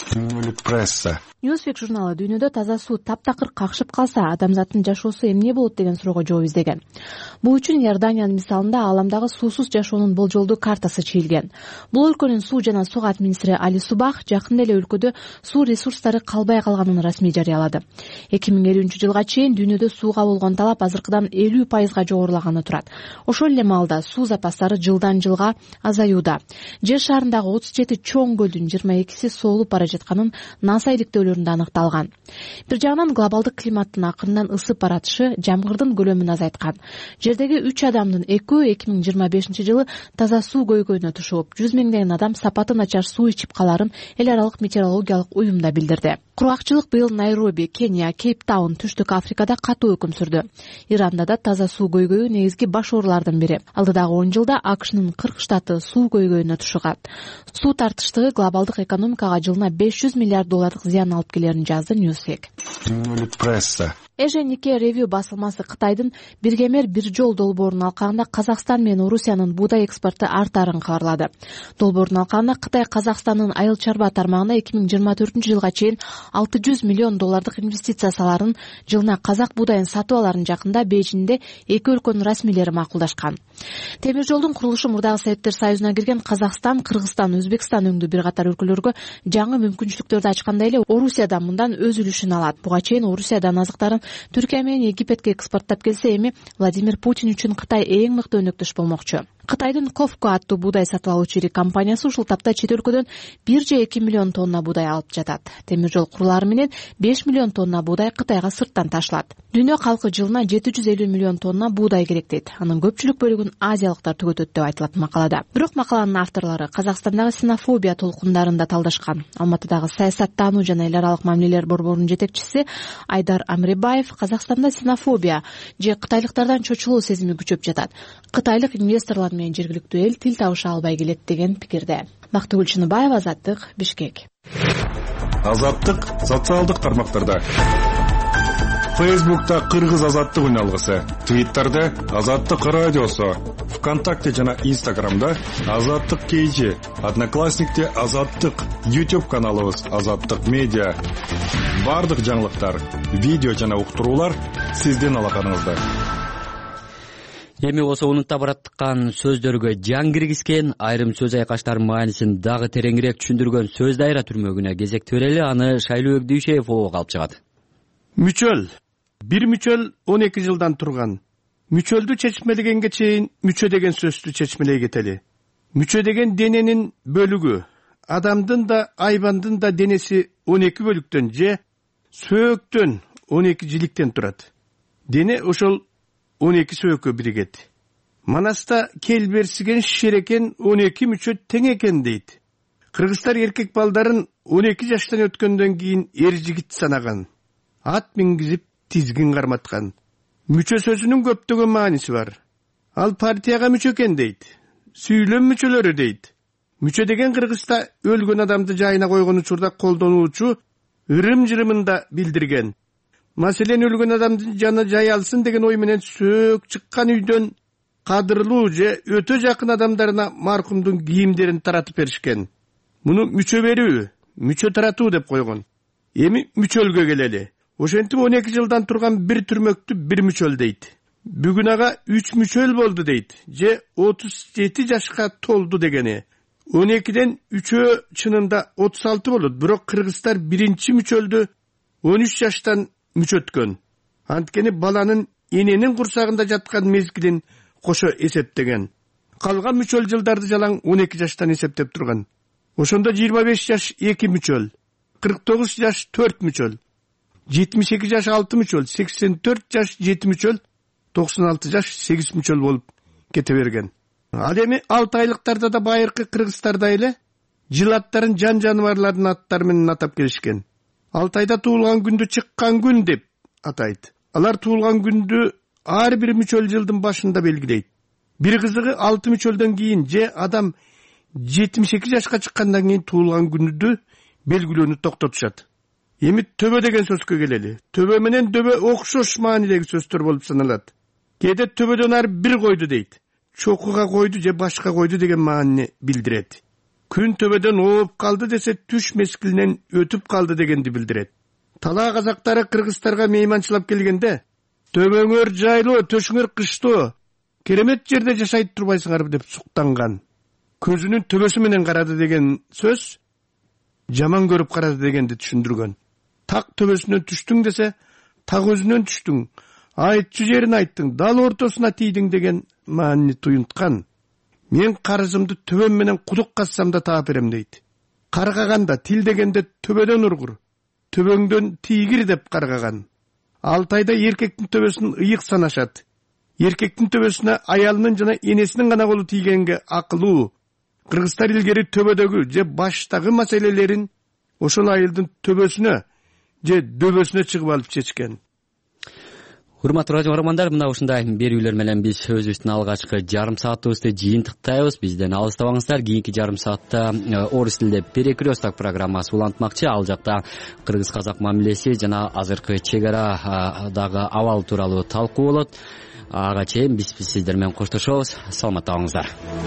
E: Newsweek журналы дүйнөдө таза суу таптакыр какшып калса, адамзаттын жашоосу эмне болот деген суроого жооп издеген. Бул үчүн Иорданиянын мисалында ааламдагы суусуз жашоонун болжолдуу картасы чийилген. Бул өлкөнүн суу жана согат министри Али Субах жакында эле өлкөдө суу ресурстары калбай калганын расмий жарыялады. 2050 жылга чейин дүйнөдө сууга болгон талап азыркыдан 50% жогорулаганы турат. Ошол эле маалда суу запастары жылдан жылга азаюуда. Жер шарындагы 37 чоң көлдүн 22си соолуп бара жатканын NASA иликтөөлөрүндө аныкталган. Бир жагынан глобалдык климаттын акырындан ысып баратышы жамгырдын көлөмүн азайткан. Жердеги 3 адамдын 2-өө 2025 жылы таза суу көйгөйүнө тушулуп, 100 миңдеген адам сапаты начар суу ичип каларын эл аралык метеорологиялык уюмда билдирди. Кургакчылык быйыл Найроби, Кения, Кейптаун, Түштүк Африкада катуу өкүм сүрдү. Иранда да таза суу көйгөйү негизги баш оорулардын бири. Алдыдагы 10 жылда AKШнын 40 штаты суу көйгөйүнө тушугат. Суу тартыштыгы глобалдык экономикага жылына $500 миллиард зыян алып келерин жазды Newsweek. Эже-Нике Ревью басылмасы Кытайдын биргемер бир жол долбоорун алкагында Казакстан менен Орусиянын буудай экспорту артарын кабарлады. Долбоордун алкагында Кытай Казакстандын айыл чарба тармагына 2024-жылга чейин $600 миллион инвестиция саларын, жылына казак буудайын сатып аларын жакында Бейжиңде эки өлкөнүн расмийлери макулдашкан. Темир жолдун курулушу Мурдагы Советтер Союзуна кирген Казакстан, Кыргызстан, Өзбекстан өңдүү бир катар өлкөлөргө жаңы мүмкүнчүлүктөрдү ачкандай эле Орусиядан мындан өз үлүшүн алат. Буга чейин Орусиядан азыктарын Түркия менен Египетке экспорттап келсе, эми Владимир Путин үчүн Кытай эң мыкты өнөктөш болмокчу. Кытайдын Ковко аттуу буудай сатып алуучу ири компаниясы ушул тапта чет өлкөдөн 1,2 миллион тонна буудай алып жатат. Темир жол курулары менен 5 миллион тонна буудай Кытайга сырттан ташлат. Дүйнө калкы жылына 750 миллион тонна буудай керек дейт. Анын көпчүлүк бөлүгүн азиялыктар түгөтөт деп айтылат макалада. Бирок макаланын авторлору Казакстандагы ксенофобия толкундарын да талдашкан. Алматыдагы саясаттануу жана эл аралык мамилелер борборунун жетекчиси Айдар Амрибаев Казакстанда ксенофобия же кытайлыктардан чочулуу сезими күчөп жатат. Кытайлык инвесторлор менен жергиликтүү эл тил табыша албай келет деген пикирде. Бактыгүл Чыныбаева, Азаттык, Бишкек.
L: Азаттык социалдык тармактарда. Фейсбукта Кыргыз Азаттык үналгысы, Твиттерде Азаттык радиосу, ВКонтакте жана Инстаграмда Азаттык KG, Одноклассникте Азаттык, YouTube каналыбыз Азаттык медиа. Бардык жаңылыктар, видео жана уктуруулар сиздин алаканыңызда.
A: Эми болсо унутта бараткан сөздөргө жан киргизген, айрым сөз айкаштардын маанисин дагы тереңирээк түшүндүргөн сөз дайра түрмөгүнө кезек берели. Аны Шайлообек Дүйшеев обого алып чыгат.
M: Мүчөл. Бир мүчөл 12 жылдан турган. Мүчөлдү чечмелегенге чейин мүчө деген сөздү чечмелей кетели. Мүчө деген дененин бөлүгү. Адамдын да, айбандын да денеси 12 бөлүктөн же сөөктөн 12 жиликтен турат. Дене ошол 12 сөөгкө биригет. Манаста келберсиген шерекен 12 мүчө тең экен дейт. Кыргыздар эркек балдарын 12 жаштан өткөндөн кийин эр жигит санаган. Ат мингизип тизгин карматкан. Мүчө сөзүнүн көптөгөн мааниси бар. Ал партияга мүчө экен дейт. Сүйлөм мүчөлөрү дейт. Мүчө деген Кыргызда өлгөн адамды жайына койгон учурда колдонуучу ырым-жырымын да билдирген. Маселен өлгөн адамдын жаны жай алсын деген ой менен сөөк чыккан үйдөн кадырлуу же өтө жакын адамдарына маркумдун кийимдерин таратып беришкен. Муну мүчө берүү, мүчө таратуу деп койгон. Эми мүчөлгө келели. Ошентип 12 жылдан турган бир түрмөктү бир мүчөл дейт. Бүгүн ага 3 мүчөл болду дейт. Же 37 жашка толду дегени. 12ден 3 чынында 36 болот. Бирок кыргыздар биринчи мүчөлдү 13 жаштан мүчөткөн. Анткени баланын эненин курсагында жаткан мезгилин кошо эсептеген. Калган мүчөл жылдарды жалаң 12 жаштан эсептеп турган. Ошондо 25 жаш 2 мүчөл, 49 жаш 4 мүчөл, 72 жаш 6 мүчөл, 84 жаш 7 мүчөл, 96 жаш 8 мүчөл болуп кете берген. Ал эми 6 айлыктарда да байыркы кыргыздардай эле жыл аттарын жан жаныбарлардын аттары менен атап келишкен. Алтайда туулган күндү чыккан күн деп атайт. Алар туулган күндү ар бир мүчөл жылдын башында белгилейт. Бир кызыгы 6 мүчөлдөн кийин же адам 72 жашка чыккандан кийин туулган күндү белгилөөнү токтотушат. Эми төбө деген сөзгө келели. Төбө менен дөбө окшош маанидеги сөздөр болуп саналат. Кээде төбөдөн ар бир койду дейт. Чокуга койду же башка койду деген маанини билдирет. Күн төбөдөн ооп калды десе түш мезгилинен өтүп калды дегенди билдирет. Талаа казактары кыргыздарга мейманчылап келгенде төбөңөр жайлуу, төшүңөр кыштоо, керемет жерде жашайт турбайсыңарбы деп суктанган. Көзүнүн төбөсү менен карады деген сөз жаман көрүп карады дегенди түшүндүргөн. Так төбөсүнөн түштүң десе, так өзүнөн түштүң, айтчу жерин айттың, дал ортосуна тийдиң деген маанини туюнткан. Мен карызымды төбөм менен кудук казсам да таап берем дейт. Каргаганда тил дегенде төбөдөн ургур, төбөңдөн тийгир деп каргаган. Алтайда эркектин төбөсүн ыйык санашат. Эркектин төбөсүнө аялынын жана энесинин гана колу тийгенге акылуу. Кыргыздар илгери төбөдөгү же баштагы маселелерин ошол айылдын төбөсүнө же дөбөсүнө чыгып алып чечкен.
A: Урматтуу радио көрөрмандар, мына ушундай берүүлөр менен биз өзүбүздүн алгачкы жарым саатыбызды жыйынтыктайбыз. Бизден алыстабаңыздар. Кийинки жарым саатта орус тилинде перекресток программасы улантмакчы. Ал жакта кыргыз-казак мамилеси жана азыркы чек арадагы абал тууралуу талкуу болот. Ага чейин биз сиздер менен коштошобуз. Саламатта болуңуздар.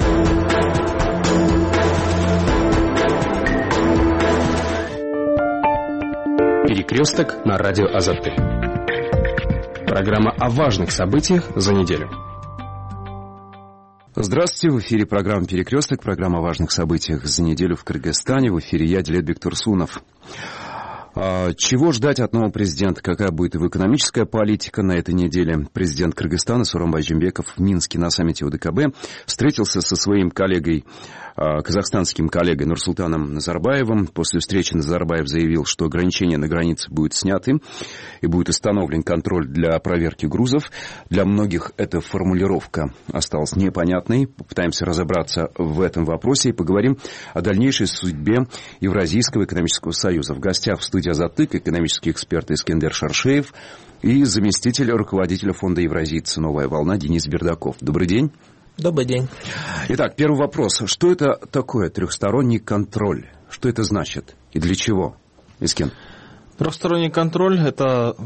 N: Перекресток на радио Азаттык. Программа о важных событиях за неделю.
O: Здравствуйте, в эфире программа «Перекресток», программа о важных событиях за неделю в Кыргызстане. В эфире я, Дилетбек Турсунов. Чего ждать от нового президента? Какая будет его экономическая политика на этой неделе? Президент Кыргызстана Сооронбай Жээнбеков в Минске на саммите ОДКБ встретился со своим коллегой, казахстанским коллегой Нурсултаном Назарбаевым. После встречи Назарбаев заявил, что ограничения на границе будут сняты и будет установлен контроль для проверки грузов. Для многих эта формулировка осталась непонятной. Попытаемся разобраться в этом вопросе и поговорим о дальнейшей судьбе Евразийского экономического союза. В гостях в студии Азаттык экономический эксперт Искендер Шаршеев и заместитель руководителя фонда «Евразийцы. Новая волна» Денис Бердаков. Добрый день.
P: Добрый день.
O: Итак, первый вопрос. Что это такое трехсторонний контроль? Что это значит и для чего? Искен.
P: Трехсторонний контроль – это,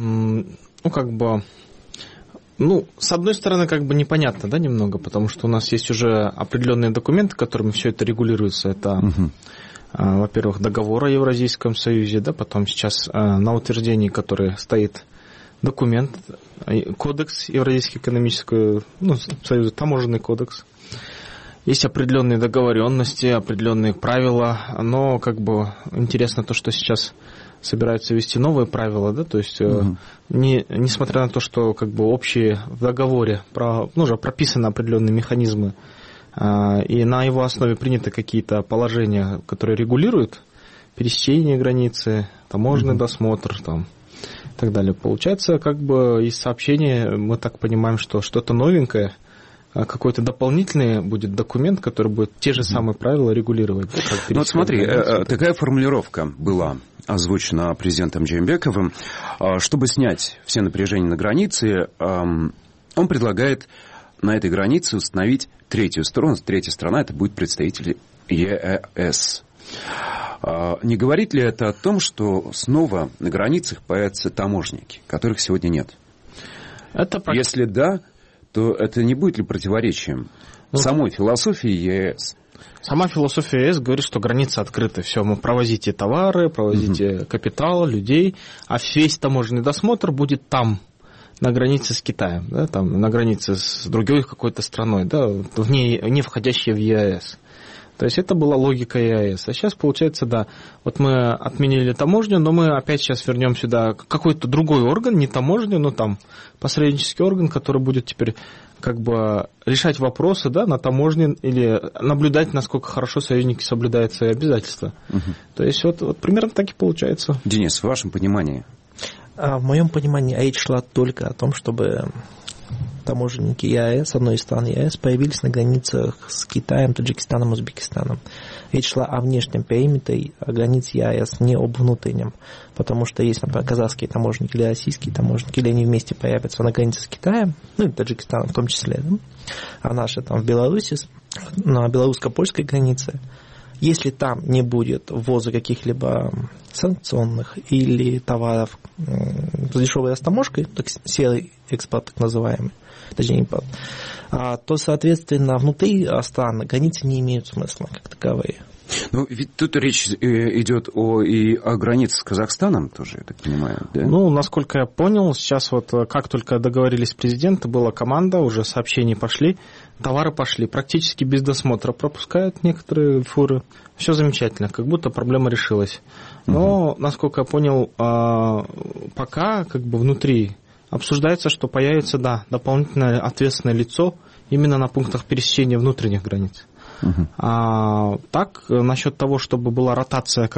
P: с одной стороны, непонятно, да, немного, потому что у нас есть уже определенные документы, которыми все это регулируется. Это, во-первых, договор о Евразийском союзе, да, потом сейчас на утверждении, который стоит документ, кодекс Евразийского экономического союза, таможенный кодекс. Есть определенные договоренности, определенные правила, но интересно то, что сейчас собираются ввести новые правила, да, то есть несмотря на то, что общие в договоре уже прописаны определенные механизмы, и на его основе приняты какие-то положения, которые регулируют пересечение границы, таможенный досмотр, и так далее. Получается, из сообщения мы так понимаем, что что-то новенькое, какой-то дополнительный будет документ, который будет те же самые правила регулировать.
O: Вот смотри, такая формулировка была озвучена президентом Жээнбековым. Чтобы снять все напряжения на границе, он предлагает на этой границе установить третью сторону. Третья сторона – это будет представитель ЕС. Не говорит ли это о том, что снова на границах появятся таможенники, которых сегодня нет? Если да, то это не будет ли противоречием самой философии ЕС?
P: Сама философия ЕС говорит, что границы открыты. Все, мы провозите товары, провозите капитал, людей, а весь таможенный досмотр будет там, на границе с Китаем, да, на границе с другой какой-то страной, да, не входящей в ЕС. То есть это была логика ЕАЭС. А сейчас получается, да, вот мы отменили таможню, но мы опять сейчас вернем сюда какой-то другой орган, не таможню, но посреднический орган, который будет теперь решать вопросы, да, на таможне или наблюдать, насколько хорошо союзники соблюдают свои обязательства. То есть вот примерно так и получается.
O: Денис, в вашем понимании?
Q: В моем понимании речь шла только о том, чтобы таможенники ЕАЭС, одной из стран ЕАЭС, появились на границах с Китаем, Таджикистаном, Узбекистаном. Речь шла о внешнем периметре границ ЕАЭС, не об внутреннем. Потому что есть, например, казахские таможенники или российские таможенники, или они вместе появятся на границе с Китаем, и Таджикистаном в том числе, да? А наши в Беларуси, на белорусско-польской границе. Если там не будет ввоза каких-либо санкционных или товаров с дешевой растаможкой, так серый экспорт так называемый, точнее импорт, то, соответственно, внутри стран границы не имеют смысла как таковые.
O: Ну, ведь тут речь идет и о границе с Казахстаном тоже, я так понимаю, да?
P: Насколько я понял, сейчас как только договорились президенты, была команда, уже сообщения пошли, товары пошли, практически без досмотра пропускают некоторые фуры. Все замечательно, как будто проблема решилась. Но, насколько я понял, пока внутри обсуждается, что появится, дополнительное ответственное лицо именно на пунктах пересечения внутренних границ. А так, насчет того, чтобы была ротация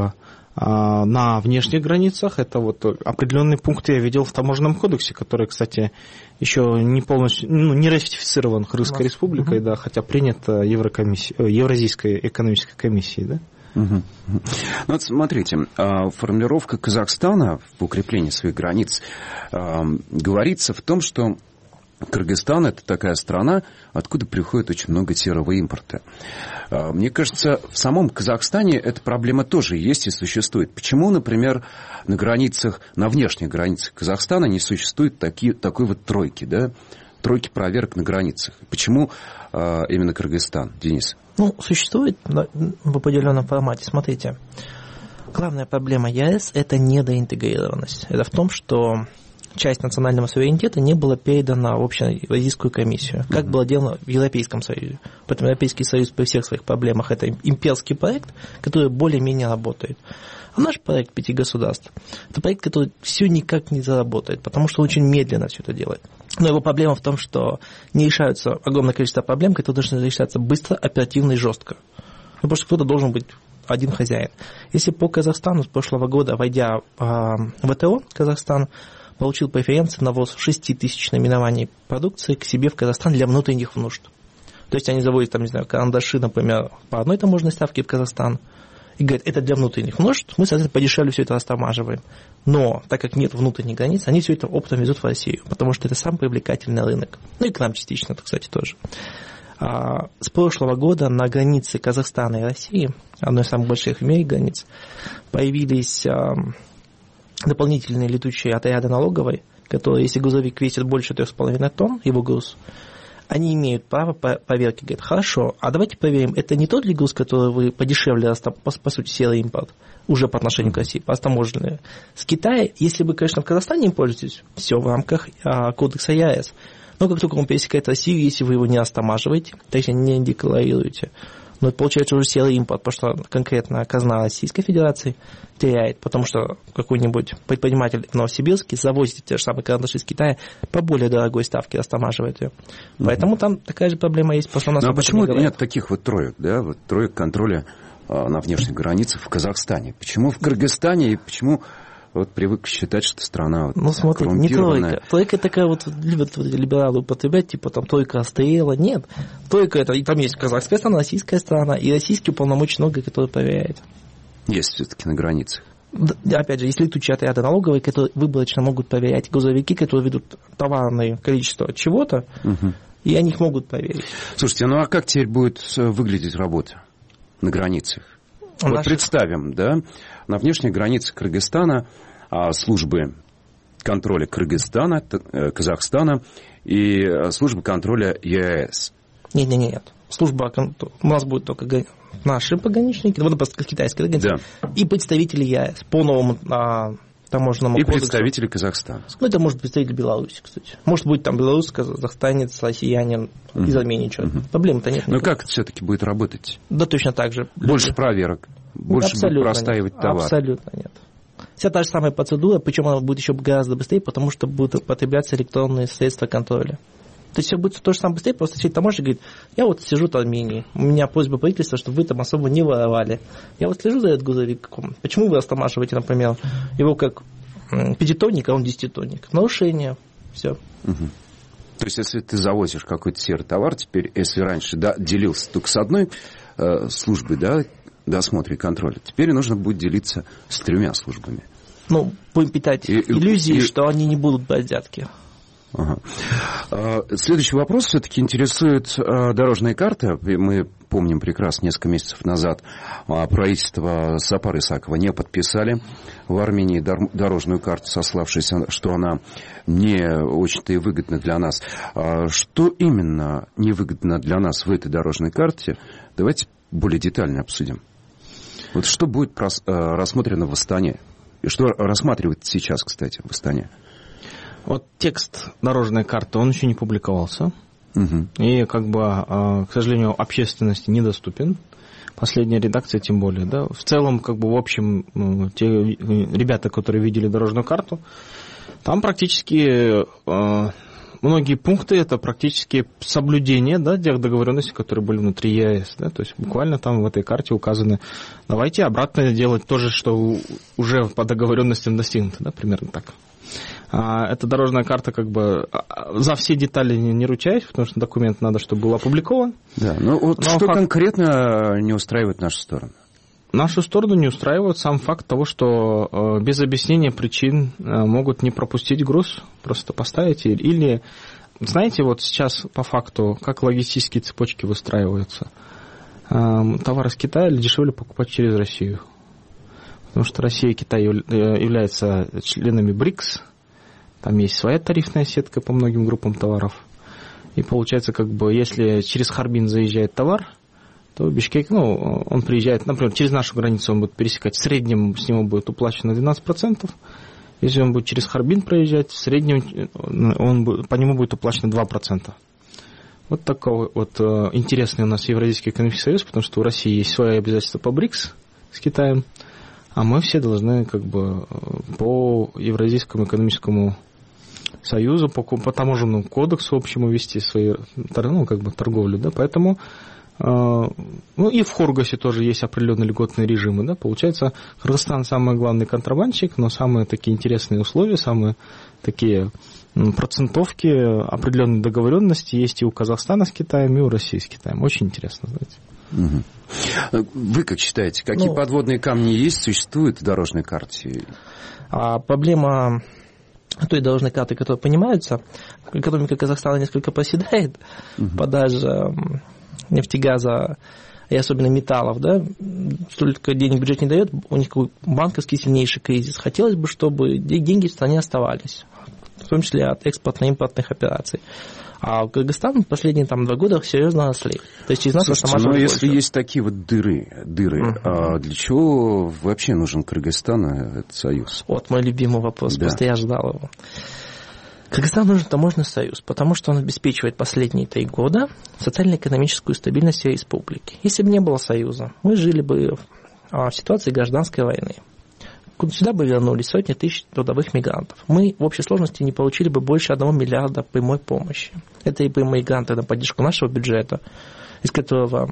P: на внешних границах, это определенные пункты я видел в таможенном кодексе, который, кстати, еще не полностью, не ратифицирован Кыргызской республикой, да, хотя принят Евразийской экономической комиссией, да.
O: Ну вот смотрите, формулировка Казахстана в укреплении своих границ говорится в том, что Кыргызстан – это такая страна, откуда приходит очень много серого импорта. Мне кажется, в самом Казахстане эта проблема тоже есть и существует. Почему, например, на границах, на внешних границах Казахстана не существует такой вот тройки, да? Тройки проверок на границах? Почему именно Кыргызстан, Денис?
Q: Ну, существует в определенном формате. Смотрите, главная проблема ЕАЭС – это недоинтегрированность. Это в том, что часть национального суверенитета не была передана в Общеевразийскую комиссию, как было делано в Европейском Союзе. Поэтому Европейский Союз при всех своих проблемах – это имперский проект, который более-менее работает. А наш проект 5 государств – это проект, который все никак не заработает, потому что очень медленно все это делает. Но его проблема в том, что не решаются огромное количество проблем, которые должны решаться быстро, оперативно и жестко. Ну, потому что кто-то должен быть один хозяин. Если по Казахстану с прошлого года, войдя в ВТО, Казахстан получил преференции на ввоз 6 тысяч наименований продукции к себе в Казахстан для внутренних нужд. То есть они завозят, там, не знаю, карандаши, например, по одной таможенной ставке в Казахстан, и говорят, это для внутренних нужд, мы, соответственно, подешевле все это растамаживаем. Но, так как нет внутренних границ, они все это оптом везут в Россию, потому что это самый привлекательный рынок. Ну и к нам частично, кстати, тоже. С прошлого года на границе Казахстана и России, одной из самых больших в мире границ, появились дополнительные летучие отряды налоговой, которые, если грузовик весит больше 3,5 тонн, его груз, они имеют право проверки. Говорят, хорошо, а давайте проверим, это не тот ли груз, который вы подешевле, по сути, серый импорт, уже по отношению к России, таможенные. С Китая, если вы, конечно, в Казахстане им пользуетесь, все в рамках кодекса ЕАЭС. Но как только он пересекает Россию, если вы его не растамаживаете, то есть не декларируете, но это получается уже серый импорт, потому что конкретно казна Российской Федерации теряет, потому что какой-нибудь предприниматель в Новосибирске завозит те же самые карандаши из Китая по более дорогой ставке, растамаживает ее. Поэтому там такая же проблема есть. Потому что у нас
O: почему нет таких вот троек, да, вот троек контроля на внешних границах в Казахстане? Почему в Кыргызстане и почему вот привык считать, что страна
Q: ну, смотрите, не тройка. Тройка такая вот, любят либералы употреблять, типа там тройка расстрела. Нет. Тройка это, и там есть казахская страна, российская страна, и российский уполномоченный орган, который проверяет.
O: Есть все-таки на границах.
Q: Да, опять же, есть летучие отряды налоговые, которые выборочно могут проверять грузовики, которые ведут товарное количество чего-то, и они их могут проверить.
O: Слушайте, ну а как теперь будет выглядеть работа на границах? Вот представим, да, на внешних границах Кыргызстана службы контроля Кыргызстана, Казахстана и службы контроля ЕАЭС.
Q: Нет. Служба, у нас будет только наши пограничники, вот просто китайская граница, да. И представители ЕАЭС по новому таможенному кодексу.
O: И представители Казахстана.
Q: Ну, это может быть представитель Беларуси, кстати. Может быть, там белорус, казахстанец, россиянин из Армении. Проблем-то нет.
O: Но как это все-таки будет работать?
Q: Да точно так же.
O: Больше проверок, больше будет простаивать товар.
Q: Абсолютно нет. Вся та же самая процедура, причем она будет еще гораздо быстрее, потому что будут употребляться электронные средства контроля. То есть все будет то же самое быстрее, просто сидит таможня и говорит, я вот сижу в Армении, у меня просьба правительства, чтобы вы там особо не воровали. Я вот слежу за этот грузовиком. Почему вы растамаживаете, например, его как 5-тонник, а он 10-тонник? Нарушение. Все.
O: То есть, если ты завозишь какой-то серый товар, теперь, если раньше делился только с одной службой, да, досмотра и контроля, теперь нужно будет делиться с 3 службами.
Q: Ну, будем питать иллюзии, что они не будут брать взятки.
O: Ага. Следующий вопрос все-таки интересует дорожные карты. Мы помним прекрасно, несколько месяцев назад правительство Сапара Исакова не подписали в Армении дорожную карту, сославшись, что она не очень-то и выгодна для нас. Что именно невыгодно для нас в этой дорожной карте? Давайте более детально обсудим. Вот что будет рассмотрено в Астане? И что рассматривают сейчас, кстати, в Астане?
P: Вот текст дорожной карты, он еще не публиковался. И, к сожалению, общественности недоступен. Последняя редакция тем более. Да? В целом, в общем, те ребята, которые видели дорожную карту, там практически многие пункты это практически соблюдение, да, тех договоренностей, которые были внутри ЕАЭС. Да? То есть буквально там в этой карте указаны, давайте обратно делать то же, что уже по договоренностям достигнуто, да, примерно так. Эта дорожная карта за все детали не ручаюсь, потому что документ надо, чтобы был опубликован.
O: Да, что конкретно не устраивает нашу сторону?
P: Нашу сторону не устраивает сам факт того, что без объяснения причин могут не пропустить груз, просто поставить или... Знаете, вот сейчас по факту, как логистические цепочки выстраиваются. Товар из Китая дешевле покупать через Россию. Потому что Россия и Китай являются членами БРИКС. Там есть своя тарифная сетка по многим группам товаров. И получается, как бы, если через Харбин заезжает товар, то Бишкек, он приезжает, например, через нашу границу он будет пересекать, в среднем с него будет уплачено 12%. Если он будет через Харбин проезжать, в среднем по нему будет уплачено 2%. Вот такой вот интересный у нас Евразийский экономический союз, потому что у России есть свои обязательства по БРИКС с Китаем, а мы все должны как бы по Евразийскому экономическому союзу, по таможенному кодексу общему вести свою торговлю, да, поэтому и в Хоргосе тоже есть определенные льготные режимы, да, получается, Кыргызстан самый главный контрабандщик, но самые такие интересные условия, самые такие процентовки, определенные договоренности есть и у Казахстана с Китаем, и у России с Китаем. Очень интересно, знаете.
O: Вы как считаете, какие подводные камни существуют в дорожной карте?
Q: Проблема той дорожной карты, которая понимается, экономика Казахстана несколько проседает, продажа нефтегаза и особенно металлов, да, столько денег бюджет не дает, у них банковский сильнейший кризис. Хотелось бы, чтобы деньги в стране оставались, в том числе от экспортно-импортных операций. А у Кыргызстана последние 2 года серьезно росли. То есть через нас
O: автоматом больше. Если есть такие вот дыры, для чего вообще нужен Кыргызстану этот союз?
Q: Вот мой любимый вопрос, просто я ждал его. Кыргызстану нужен таможенный союз, потому что он обеспечивает последние 3 года социально-экономическую стабильность всей республики. Если бы не было союза, мы жили бы в ситуации гражданской войны. Сюда бы вернулись сотни тысяч трудовых мигрантов. Мы в общей сложности не получили бы больше 1 миллиарда прямой помощи. Это и прямые гранты на поддержку нашего бюджета, из которого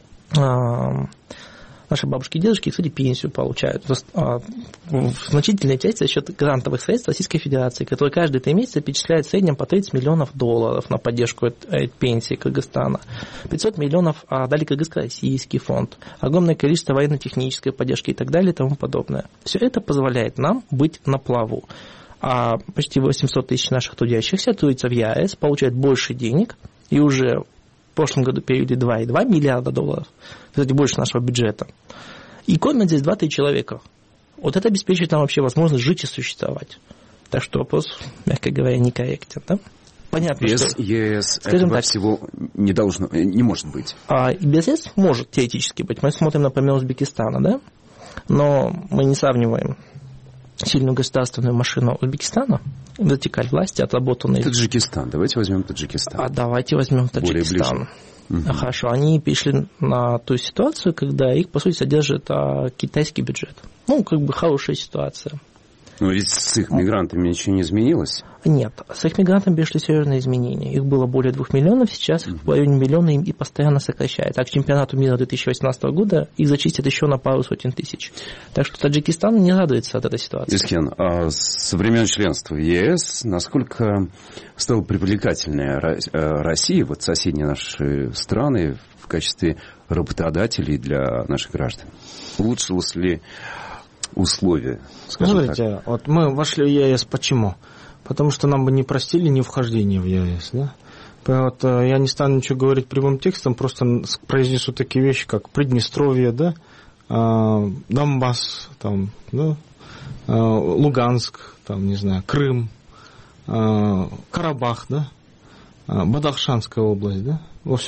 Q: наши бабушки и дедушки, кстати, пенсию получают. Значительная часть за счет грантовых средств Российской Федерации, которые каждые 3 месяца перечисляют в среднем по $30 миллионов на поддержку пенсии Кыргызстана. 500 миллионов дали Кыргызско-Российский фонд. Огромное количество военно-технической поддержки и так далее и тому подобное. Все это позволяет нам быть на плаву. А почти 800 тысяч наших трудящихся трудятся в ЕАЭС, получают больше денег и уже в прошлом году перевели $2,2 миллиарда, кстати, больше нашего бюджета. И кормят здесь 2-3 человека. Вот это обеспечивает нам вообще возможность жить и существовать. Так что вопрос, мягко говоря, некорректен. Да? Понятно,
O: без
Q: что...
O: ЕС этого всего не может быть.
Q: Без ЕС может теоретически быть. Мы смотрим, например, Узбекистана, да? Но мы не сравниваем сильную государственную машину Узбекистана, вертикаль власти, отработанные...
O: Таджикистан. Давайте возьмем Таджикистан.
Q: Давайте возьмем Таджикистан. Хорошо. Они перешли на ту ситуацию, когда их, по сути, содержит китайский бюджет. Хорошая ситуация.
O: Но ведь с их мигрантами ничего не изменилось?
Q: Нет. С их мигрантами пришли серьезные изменения. Их было более 2 миллионов, сейчас их в районе миллиона и постоянно сокращается. А к чемпионату мира 2018 года их зачистят еще на пару сотен тысяч. Так что Таджикистан не радуется от этой ситуации.
O: Искен, со времен членства в ЕС, насколько стала привлекательная Россия, вот соседние наши страны, в качестве работодателей для наших граждан? Улучшилось ли условия,
P: Смотрите, вот мы вошли в ЕС почему? Потому что нам бы не простили ни вхождение в ЕС, да? Вот, я не стану ничего говорить прямым текстом, просто произнесу такие вещи, как Приднестровье, да? Донбасс, там, да? Луганск, там, не знаю, Крым, Карабах, да? Бадахшанская область, да?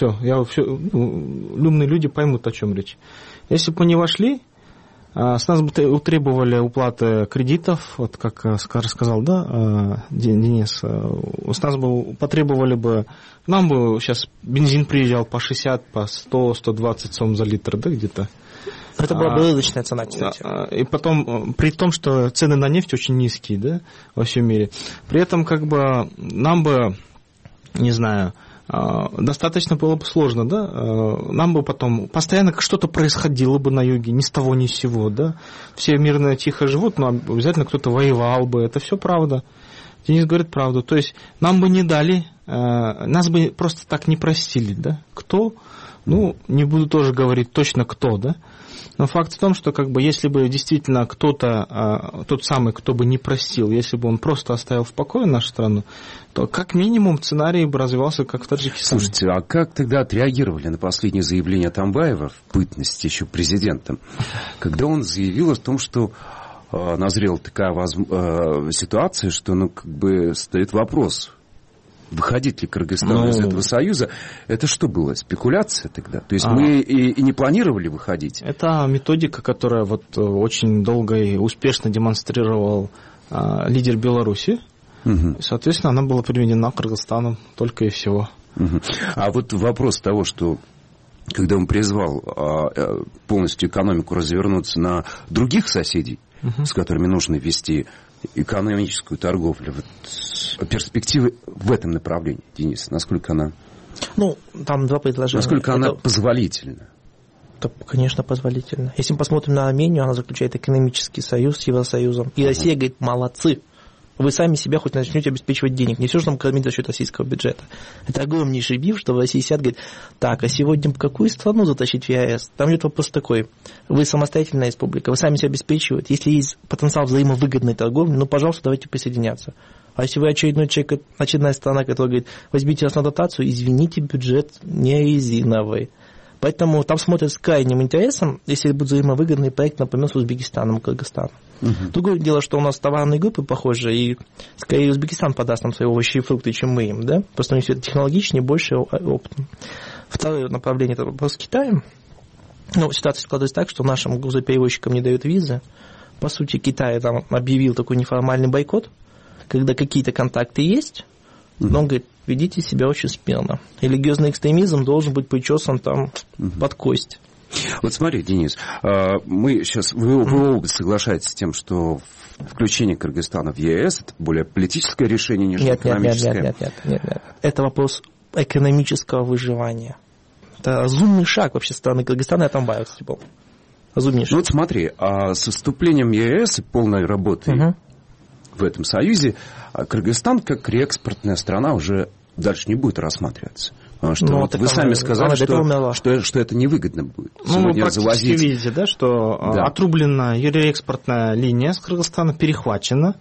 P: Умные люди поймут, о чем речь. Если бы мы не вошли, с нас бы утребовали уплаты кредитов, вот как рассказал, да, Денис, с нас бы потребовали бы, нам бы сейчас бензин приезжал по 60, по 100, 120 сом за литр, да, где-то.
Q: Это была бы рыночная цена, кстати.
P: И потом, при том, что цены на нефть очень низкие, да, во всем мире, при этом, нам бы, не знаю, достаточно было бы сложно, да, нам бы потом постоянно что-то происходило бы на юге, ни с того, ни с сего, да, все мирно, тихо живут, но обязательно кто-то воевал бы, это все правда. Денис говорит правду, то есть нам бы не дали нас бы просто так не простили, да? Кто? Ну, не буду тоже говорить точно кто, да? Но факт в том, что как бы если бы действительно кто-то, тот самый, кто бы не простил, если бы он просто оставил в покое нашу страну, то как минимум сценарий бы развивался как в Таджикистане.
O: Слушайте, а как тогда отреагировали на последнее заявление Атамбаева в бытности еще президентом, когда он заявил о том, что назрела такая ситуация, что, ну, как бы стоит вопрос, выходить ли Кыргызстан из этого союза? Это что было? Спекуляция тогда? То есть мы и не планировали выходить?
P: Это методика, которая вот очень долго и успешно демонстрировал лидер Беларуси. Соответственно, она была приведена Кыргызстаном только и всего.
O: А вот вопрос того, что когда он призвал полностью экономику развернуться на других соседей, с которыми нужно вести экономическую торговлю, вот, перспективы в этом направлении, Денис, насколько она...
Q: Ну, там два предложения.
O: Насколько она позволительна?
Q: Это, конечно, позволительно. Если мы посмотрим на Армению, она заключает экономический союз с Евросоюзом. И Россия говорит, молодцы, вы сами себя хоть начнете обеспечивать денег. Не все же нам кормить за счет российского бюджета. Это огромнейший биф, что в России сидят, говорят, так, а сегодня какую страну затащить в ЕАЭС? Там идет вопрос такой, вы самостоятельная республика, вы сами себя обеспечиваете. Если есть потенциал взаимовыгодной торговли, ну, пожалуйста, давайте присоединяться. А если вы очередная страна, которая говорит, возьмите нас на дотацию, извините, бюджет не резиновый. Поэтому там смотрят с крайним интересом, если будет взаимовыгодный проект, например, с Узбекистаном и Кыргызстаном. Другое дело, что у нас товарные группы похожи, и скорее Узбекистан подаст нам свои овощи и фрукты, чем мы им, да? Просто у них все это технологичнее, больше опыта. Второе направление – это вопрос с Китаем. Ну, ситуация складывается так, что нашим грузоперевозчикам не дают визы. По сути, Китай там объявил такой неформальный бойкот, когда какие-то контакты есть, но он говорит, ведите себя очень смирно. Религиозный экстремизм должен быть причесан там под кость.
O: Вот смотри, Денис, мы сейчас, вы оба соглашаетесь с тем, что включение Кыргызстана в ЕС – это более политическое решение, нежели экономическое?
Q: Нет. Это вопрос экономического выживания. Это разумный шаг вообще страны Кыргызстана и Атамбаева, кстати, был. Разумнейший.
O: Ну вот смотри, со вступлением в ЕС и полной работой в этом союзе Кыргызстан как реэкспортная страна уже дальше не будет рассматриваться. Потому что вот вы сами сказали, что это невыгодно будет.
P: Ну, вы практически видите, да, что отрублена реэкспортная линия с Кыргызстана, перехвачена,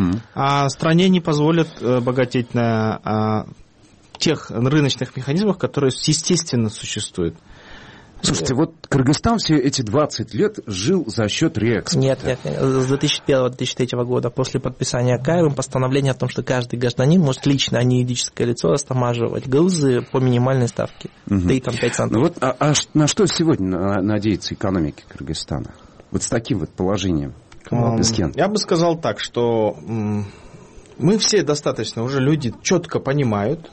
P: а стране не позволят богатеть на тех рыночных механизмах, которые естественно существуют.
O: Слушайте, вот Кыргызстан все эти 20 лет жил за счет реэкспорта.
Q: Нет. С 2001-2003 года, после подписания Акаевым, постановление о том, что каждый гражданин может лично, а не юридическое лицо, растамаживать грузы по минимальной ставке. 3-5 центов.
O: Ну вот, на что сегодня надеется экономика Кыргызстана? Вот с таким вот положением.
P: Я бы сказал так, что мы все достаточно уже люди четко понимают,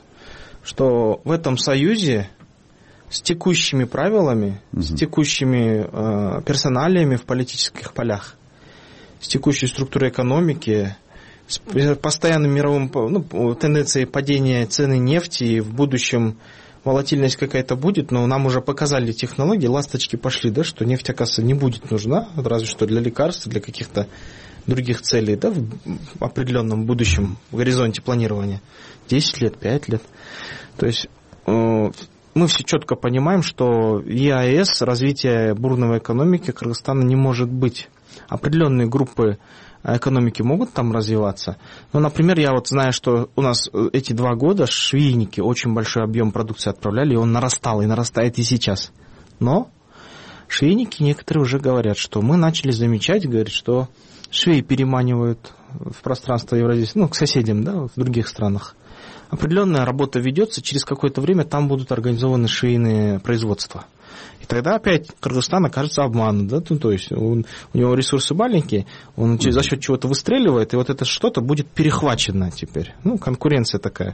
P: что в этом союзе с текущими правилами, с текущими персоналиями в политических полях, с текущей структурой экономики, с постоянным мировым тенденцией падения цены нефти, и в будущем волатильность какая-то будет, но нам уже показали технологии, ласточки пошли, да, что нефть, оказывается, не будет нужна, разве что для лекарств, для каких-то других целей, да, в определенном будущем горизонте планирования. 10 лет, 5 лет. То есть мы все четко понимаем, что ЕАЭС, развитие бурной экономики Кыргызстана не может быть. Определенные группы экономики могут там развиваться. Но, например, я вот знаю, что у нас эти 2 года швейники очень большой объем продукции отправляли, и он нарастал, и нарастает и сейчас. Но швейники некоторые уже говорят, что мы начали замечать, говорят, что швеи переманивают в пространство Евразии, к соседям, да, в других странах. Определенная работа ведется, через какое-то время там будут организованы швейные производства. И тогда опять Кыргызстан окажется обманут. Да? То есть у него ресурсы маленькие, он за счет чего-то выстреливает, и вот это что-то будет перехвачено теперь. Конкуренция такая.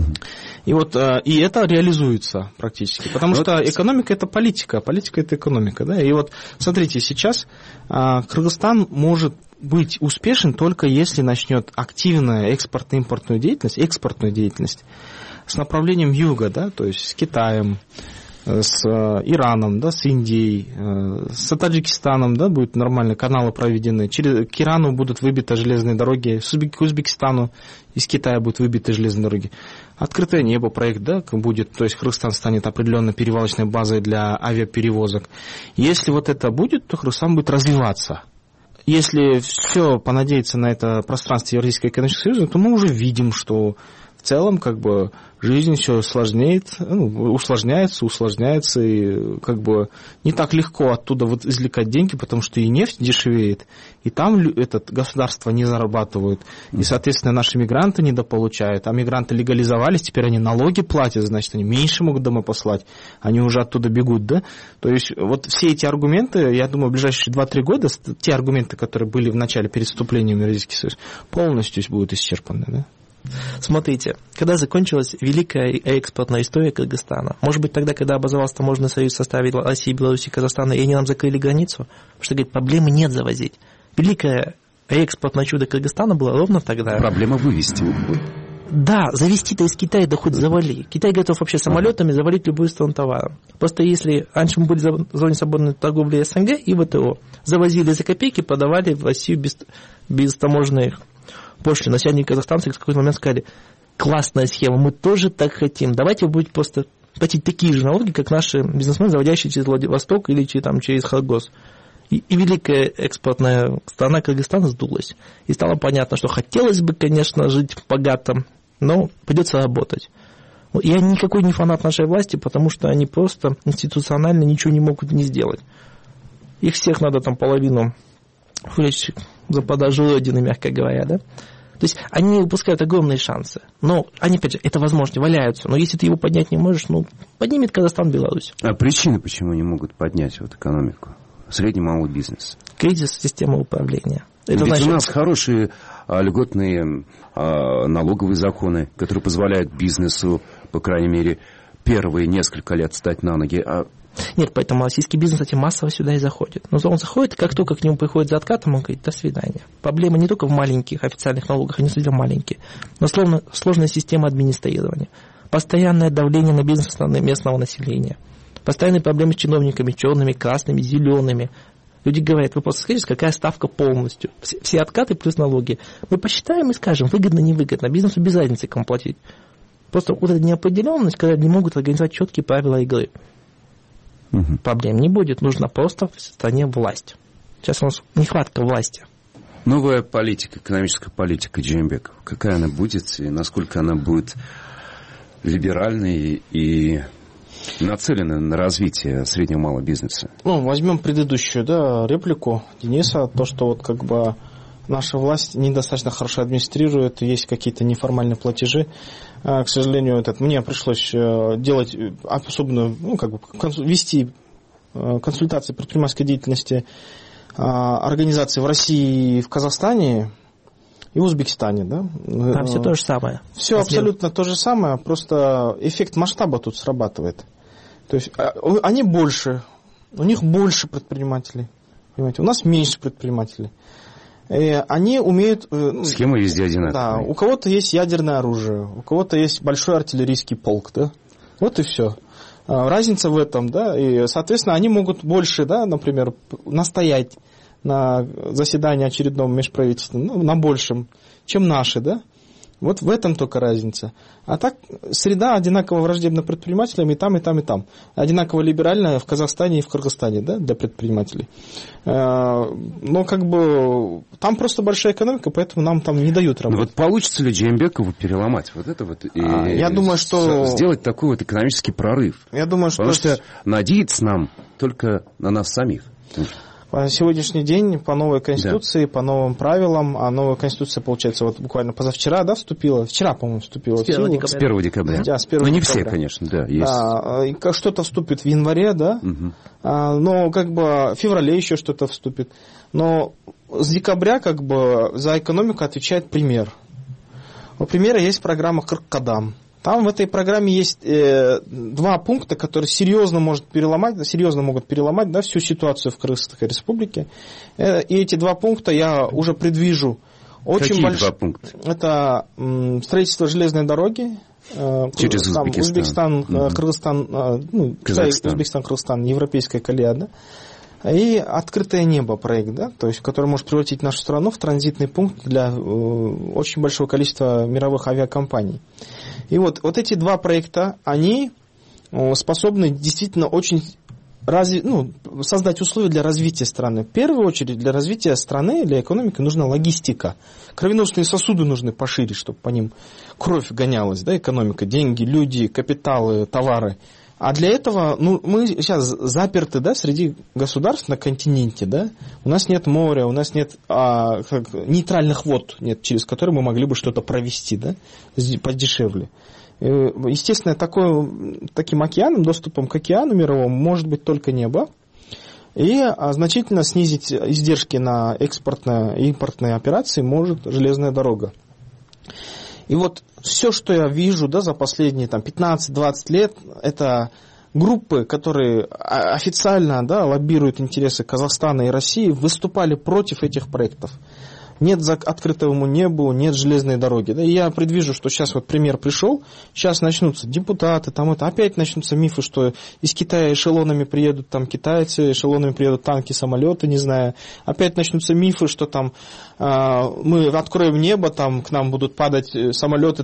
P: И вот и это реализуется практически. Потому что экономика – это политика, а политика – это экономика. Да? И вот смотрите, сейчас Кыргызстан может быть успешен только если начнет активную экспортно-импортную деятельность, с направлением юга, да, то есть с Китаем, с Ираном, да, с Индией, с Таджикистаном, да, будут нормально каналы проведены. К Ирану будут выбиты железные дороги, к Узбекистану из Китая будут выбиты железные дороги. Открытое небо проект, да, будет, то есть Кыргызстан станет определенной перевалочной базой для авиаперевозок. Если вот это будет, то Кыргызстан будет развиваться. Если все понадеяться на это пространство Евразийского экономического союза, то мы уже видим, что в целом как бы жизнь все усложняется, и как бы не так легко оттуда вот извлекать деньги, потому что и нефть дешевеет, и там государства не зарабатывают, и, соответственно, наши мигранты недополучают, а мигранты легализовались, теперь они налоги платят, значит, они меньше могут домой послать, они уже оттуда бегут, да? То есть вот все эти аргументы, я думаю, в ближайшие 2-3 года, те аргументы, которые были в начале перед вступлением в Евразийский союз, полностью будут исчерпаны, да?
Q: Смотрите, когда закончилась великая экспортная история Кыргызстана, может быть, тогда, когда образовался таможенный союз в составе России, Беларуси и Казахстана, и они нам закрыли границу, потому что, говорит, проблемы нет завозить. Великое экспортное чудо Кыргызстана было ровно тогда.
O: Проблема вывести.
Q: Да, завезти-то из Китая, да хоть завали. Китай готов вообще самолетами завалить любую страну товаром. Просто если раньше мы были в зоне свободной торговли СНГ и ВТО, завозили за копейки, продавали в Россию без таможенных пошлин. Население казахстанцы в какой-то момент сказали: классная схема, мы тоже так хотим, давайте вы будете просто платить такие же налоги, как наши бизнесмены, заводящие через Владивосток или через Харгос. И великая экспортная страна Кыргызстана сдулась. И стало понятно, что хотелось бы, конечно, жить богато, но придется работать. Я никакой не фанат нашей власти, потому что они просто институционально ничего не могут не сделать. Их всех надо там половину вылечь за продажу родины, мягко говоря, да? То есть они упускают огромные шансы. Но они, опять же, это возможно, валяются. Но если ты его поднять не можешь, поднимет Казахстан, Беларусь.
O: А причины, почему не могут поднять вот экономику? Средний малый бизнес.
Q: Кризис системы управления.
O: Это ведь у нас хорошие льготные налоговые законы, которые позволяют бизнесу, по крайней мере, первые несколько лет встать на ноги.
Q: Нет, поэтому российский бизнес, кстати, массово сюда и заходит. Но он заходит, как только к нему приходит за откатом, он говорит: до свидания. Проблема не только в маленьких официальных налогах, они совсем маленькие, но сложная система администрирования, постоянное давление на бизнес местного населения, постоянные проблемы с чиновниками, черными, красными, зелеными. Люди говорят: вы просто скажите, какая ставка полностью. Все откаты плюс налоги. Мы посчитаем и скажем, выгодно, невыгодно. Бизнесу без разницы, кому платить. Просто вот эта неопределенность, когда не могут организовать четкие правила игры. Проблем не будет, нужна просто в стране власть. Сейчас у нас нехватка власти.
O: Новая политика, экономическая политика Джеймбекова, какая она будет и насколько она будет либеральной и нацеленной на развитие среднего и малого бизнеса?
P: Возьмем предыдущую реплику Дениса, то, что вот как бы наша власть недостаточно хорошо администрирует, есть какие-то неформальные платежи. К сожалению, мне пришлось делать особенную, вести консультации предпринимательской деятельности организаций в России, в Казахстане и в Узбекистане. Да?
Q: Там все то же самое.
P: Все абсолютно то же самое, просто эффект масштаба тут срабатывает. То есть они больше, у них больше предпринимателей, понимаете, у нас меньше предпринимателей. И они умеют...
O: Схема везде одинаковая.
P: Да, у кого-то есть ядерное оружие, у кого-то есть большой артиллерийский полк, да? Вот и все. Разница в этом, да, и, соответственно, они могут больше, да, например, настоять на заседании очередном межправительственном, на большем, чем наши, да? Вот в этом только разница. А так среда одинаково враждебна предпринимателям и там, и там, и там. Одинаково либеральная в Казахстане и в Кыргызстане, да, для предпринимателей. Но как бы там просто большая экономика, поэтому нам там не дают работать.
O: Вот получится ли Джеймбекову переломать вот это вот и
P: я думаю, что...
O: сделать такой вот экономический прорыв?
P: Я думаю,
O: потому что надеяться нам только на нас самих.
P: По сегодняшний день по новой Конституции, по новым правилам, а новая Конституция, получается, вот буквально позавчера, да, вступила? Вчера, по-моему, вступила.
O: С 1 декабря.
P: Да, с 1
O: декабря. Не
P: все,
O: конечно, да. Есть.
P: Что-то вступит в январе, да, но как бы в феврале еще что-то вступит. Но с декабря как бы за экономику отвечает премьер. У премьера есть программа «Кыргызкадам». Там в этой программе есть два пункта, которые серьезно могут переломать, да, всю ситуацию в Кыргызской республике. И эти два пункта я уже предвижу.
O: Какие два пункта?
P: Это строительство железной дороги
O: Через
P: Узбекистан, Кыргызстан, Китай, Узбекистан, Кыргызстан, европейская колея, да? И открытое небо проект, да, то есть, который может превратить нашу страну в транзитный пункт для очень большого количества мировых авиакомпаний. И вот эти два проекта, они способны действительно очень создать условия для развития страны. В первую очередь для развития страны, для экономики нужна логистика. Кровеносные сосуды нужны пошире, чтобы по ним кровь гонялась, да, экономика, деньги, люди, капиталы, товары. А для этого, мы сейчас заперты, да, среди государств на континенте, да. У нас нет моря, у нас нет нейтральных вод, нет, через которые мы могли бы что-то провести, да, подешевле. Естественно, таким океаном, доступом к океану мировому может быть только небо. И значительно снизить издержки на экспортные и импортные операции может железная дорога. И вот все, что я вижу, да, за последние 15-20 лет, это группы, которые официально, да, лоббируют интересы Казахстана и России, выступали против этих проектов. Нет открытому небу, нет железной дороги. Да? И я предвижу, что сейчас вот пример пришел, сейчас начнутся депутаты, опять начнутся мифы, что из Китая эшелонами приедут китайцы, эшелонами приедут танки, самолеты, не знаю. Опять начнутся мифы, что мы откроем небо, к нам будут падать самолеты,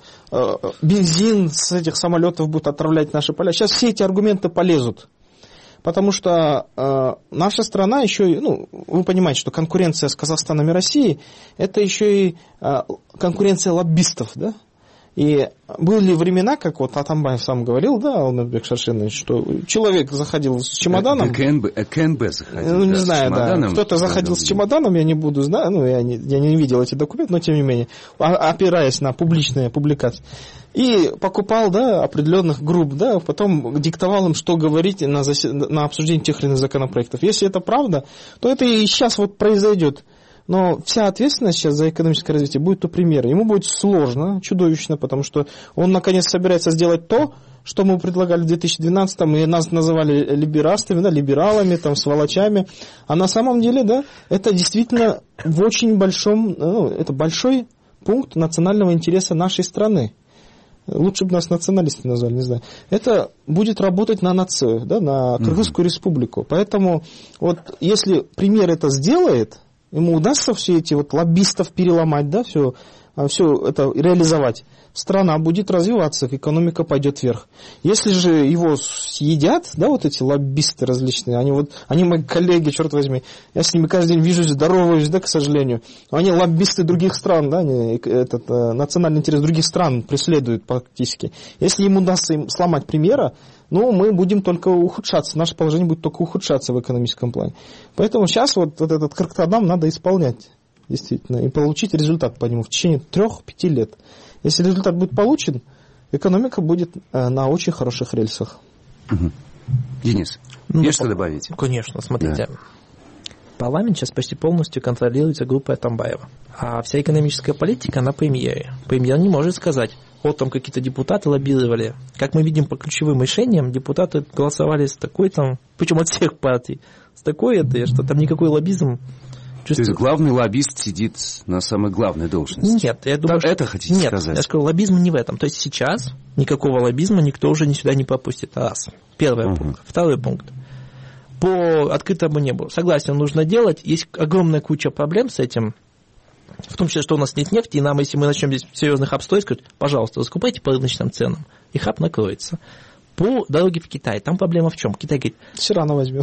P: бензин с этих самолетов будут отравлять наши поля. Сейчас все эти аргументы полезут. Потому что наша страна еще, вы понимаете, что конкуренция с Казахстаном и Россией, это еще и конкуренция лоббистов, да? И были времена, как Атамбаев сам говорил, да, Алмазбек Шаршенович, что человек заходил с чемоданом.
O: КНБ заходил.
P: Не знаю, да. Кто-то заходил с чемоданом, я не буду знать, я не видел эти документы, но тем не менее, опираясь на публичные публикации. И покупал, да, определенных групп, да, потом диктовал им, что говорить на обсуждении тех или иных законопроектов. Если это правда, то это и сейчас произойдет. Но вся ответственность сейчас за экономическое развитие будет у премьера. Ему будет сложно, чудовищно, потому что он наконец собирается сделать то, что мы предлагали в 2012-м, и нас называли либерастами, да, либералами, сволочами. А на самом деле, да, это действительно в очень большом, это большой пункт национального интереса нашей страны. Лучше бы нас националисты назвали, не знаю. Это будет работать на нацию, да, на Кыргызскую республику. Поэтому если премьер это сделает, ему удастся все эти лоббистов переломать, да, все это реализовать, страна будет развиваться, экономика пойдет вверх. Если же его съедят, да, эти лоббисты различные, они мои коллеги, черт возьми, я с ними каждый день вижусь, здороваюсь, да, к сожалению, они лоббисты других стран, да, они национальный интерес других стран преследуют практически. Если ему удастся сломать премьера, мы будем только ухудшаться, наше положение будет только ухудшаться в экономическом плане. Поэтому сейчас этот Кыргызстан надо исполнять, действительно, и получить результат по нему в течение 3-5 лет. Если результат будет получен, экономика будет на очень хороших рельсах.
O: Денис, есть что добавить?
Q: Конечно, смотрите. Да. Парламент сейчас почти полностью контролируется группой Атамбаева. А вся экономическая политика на премьере. Премьер не может сказать, какие-то депутаты лоббировали. Как мы видим по ключевым решениям, депутаты голосовали с такой причем от всех партий, с такой что там никакой лоббизм.
O: То есть главный лоббист сидит на самой главной должности?
Q: Нет, я думаю,
O: это хотите сказать?
Q: Нет, я скажу, лоббизм не в этом. То есть сейчас никакого лоббизма никто уже сюда не пропустит. Раз. Первый пункт. Второй пункт. По открытому небу. Согласен, нужно делать. Есть огромная куча проблем с этим. В том числе, что у нас нет нефти, и нам, если мы начнем здесь серьезных хаб строить, скажут, пожалуйста, закупайте по рыночным ценам, и хаб накроется. По дороге в Китай, там проблема в чем? Китай говорит...
P: Все равно возьмем.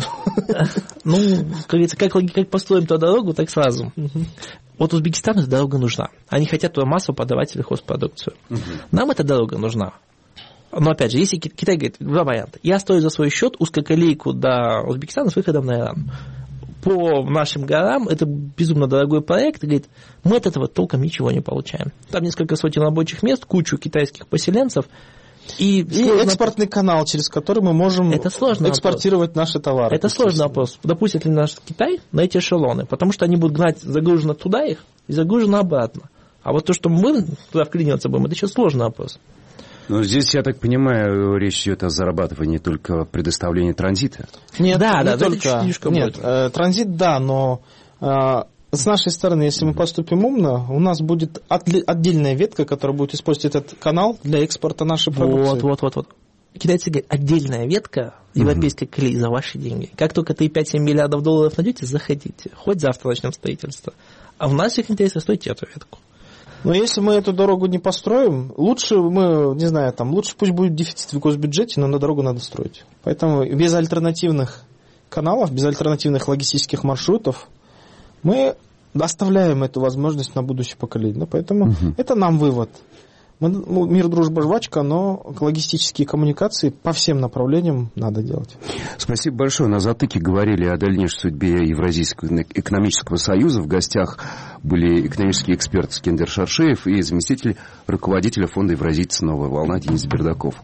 Q: Как говорится, как построим ту дорогу, так сразу. Узбекистану эта дорога нужна. Они хотят туда массово подавать сельхозпродукцию. Нам эта дорога нужна. Но опять же, если Китай говорит, два варианта. Я строю за свой счет узкоколейку до Узбекистана с выходом на Иран. По нашим горам это безумно дорогой проект. И говорит, мы от этого толком ничего не получаем. Там несколько сотен рабочих мест, кучу китайских поселенцев. И
P: экспортный канал, через который мы можем экспортировать наши товары.
Q: Это сложный вопрос. Допустит ли наш Китай на эти эшелоны? Потому что они будут гнать загружено туда их и загружено обратно. А то, что мы туда вклиниваться будем, это еще сложный вопрос.
O: Но здесь, я так понимаю, речь идет о зарабатывании только предоставлении транзита.
P: Нет, не только. Нет, транзит, да, но с нашей стороны, если мы поступим умно, у нас будет отдельная ветка, которая будет использовать этот канал для экспорта нашей продукции.
Q: Вот. Китайцы говорят, отдельная ветка европейской колеи за ваши деньги. Как только ты 5-7 миллиардов долларов найдете, заходите. Хоть завтра начнем строительство. А в наших интересах стойте эту ветку.
P: Но если мы эту дорогу не построим, лучше пусть будет дефицит в госбюджете, но на дорогу надо строить. Поэтому без альтернативных каналов, без альтернативных логистических маршрутов мы оставляем эту возможность на будущее поколение. Поэтому это нам вывод. Мир, дружба, жвачка, но логистические коммуникации по всем направлениям надо делать.
O: Спасибо большое. На «Затыке» говорили о дальнейшей судьбе Евразийского экономического союза. В гостях были экономический эксперт Скендер Шаршеев и заместитель руководителя фонда «Евразийцы. Новая волна» Денис Бердаков.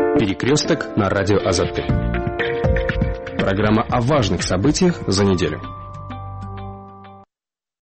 N: Перекресток на радио Азатты. Программа о важных событиях за неделю.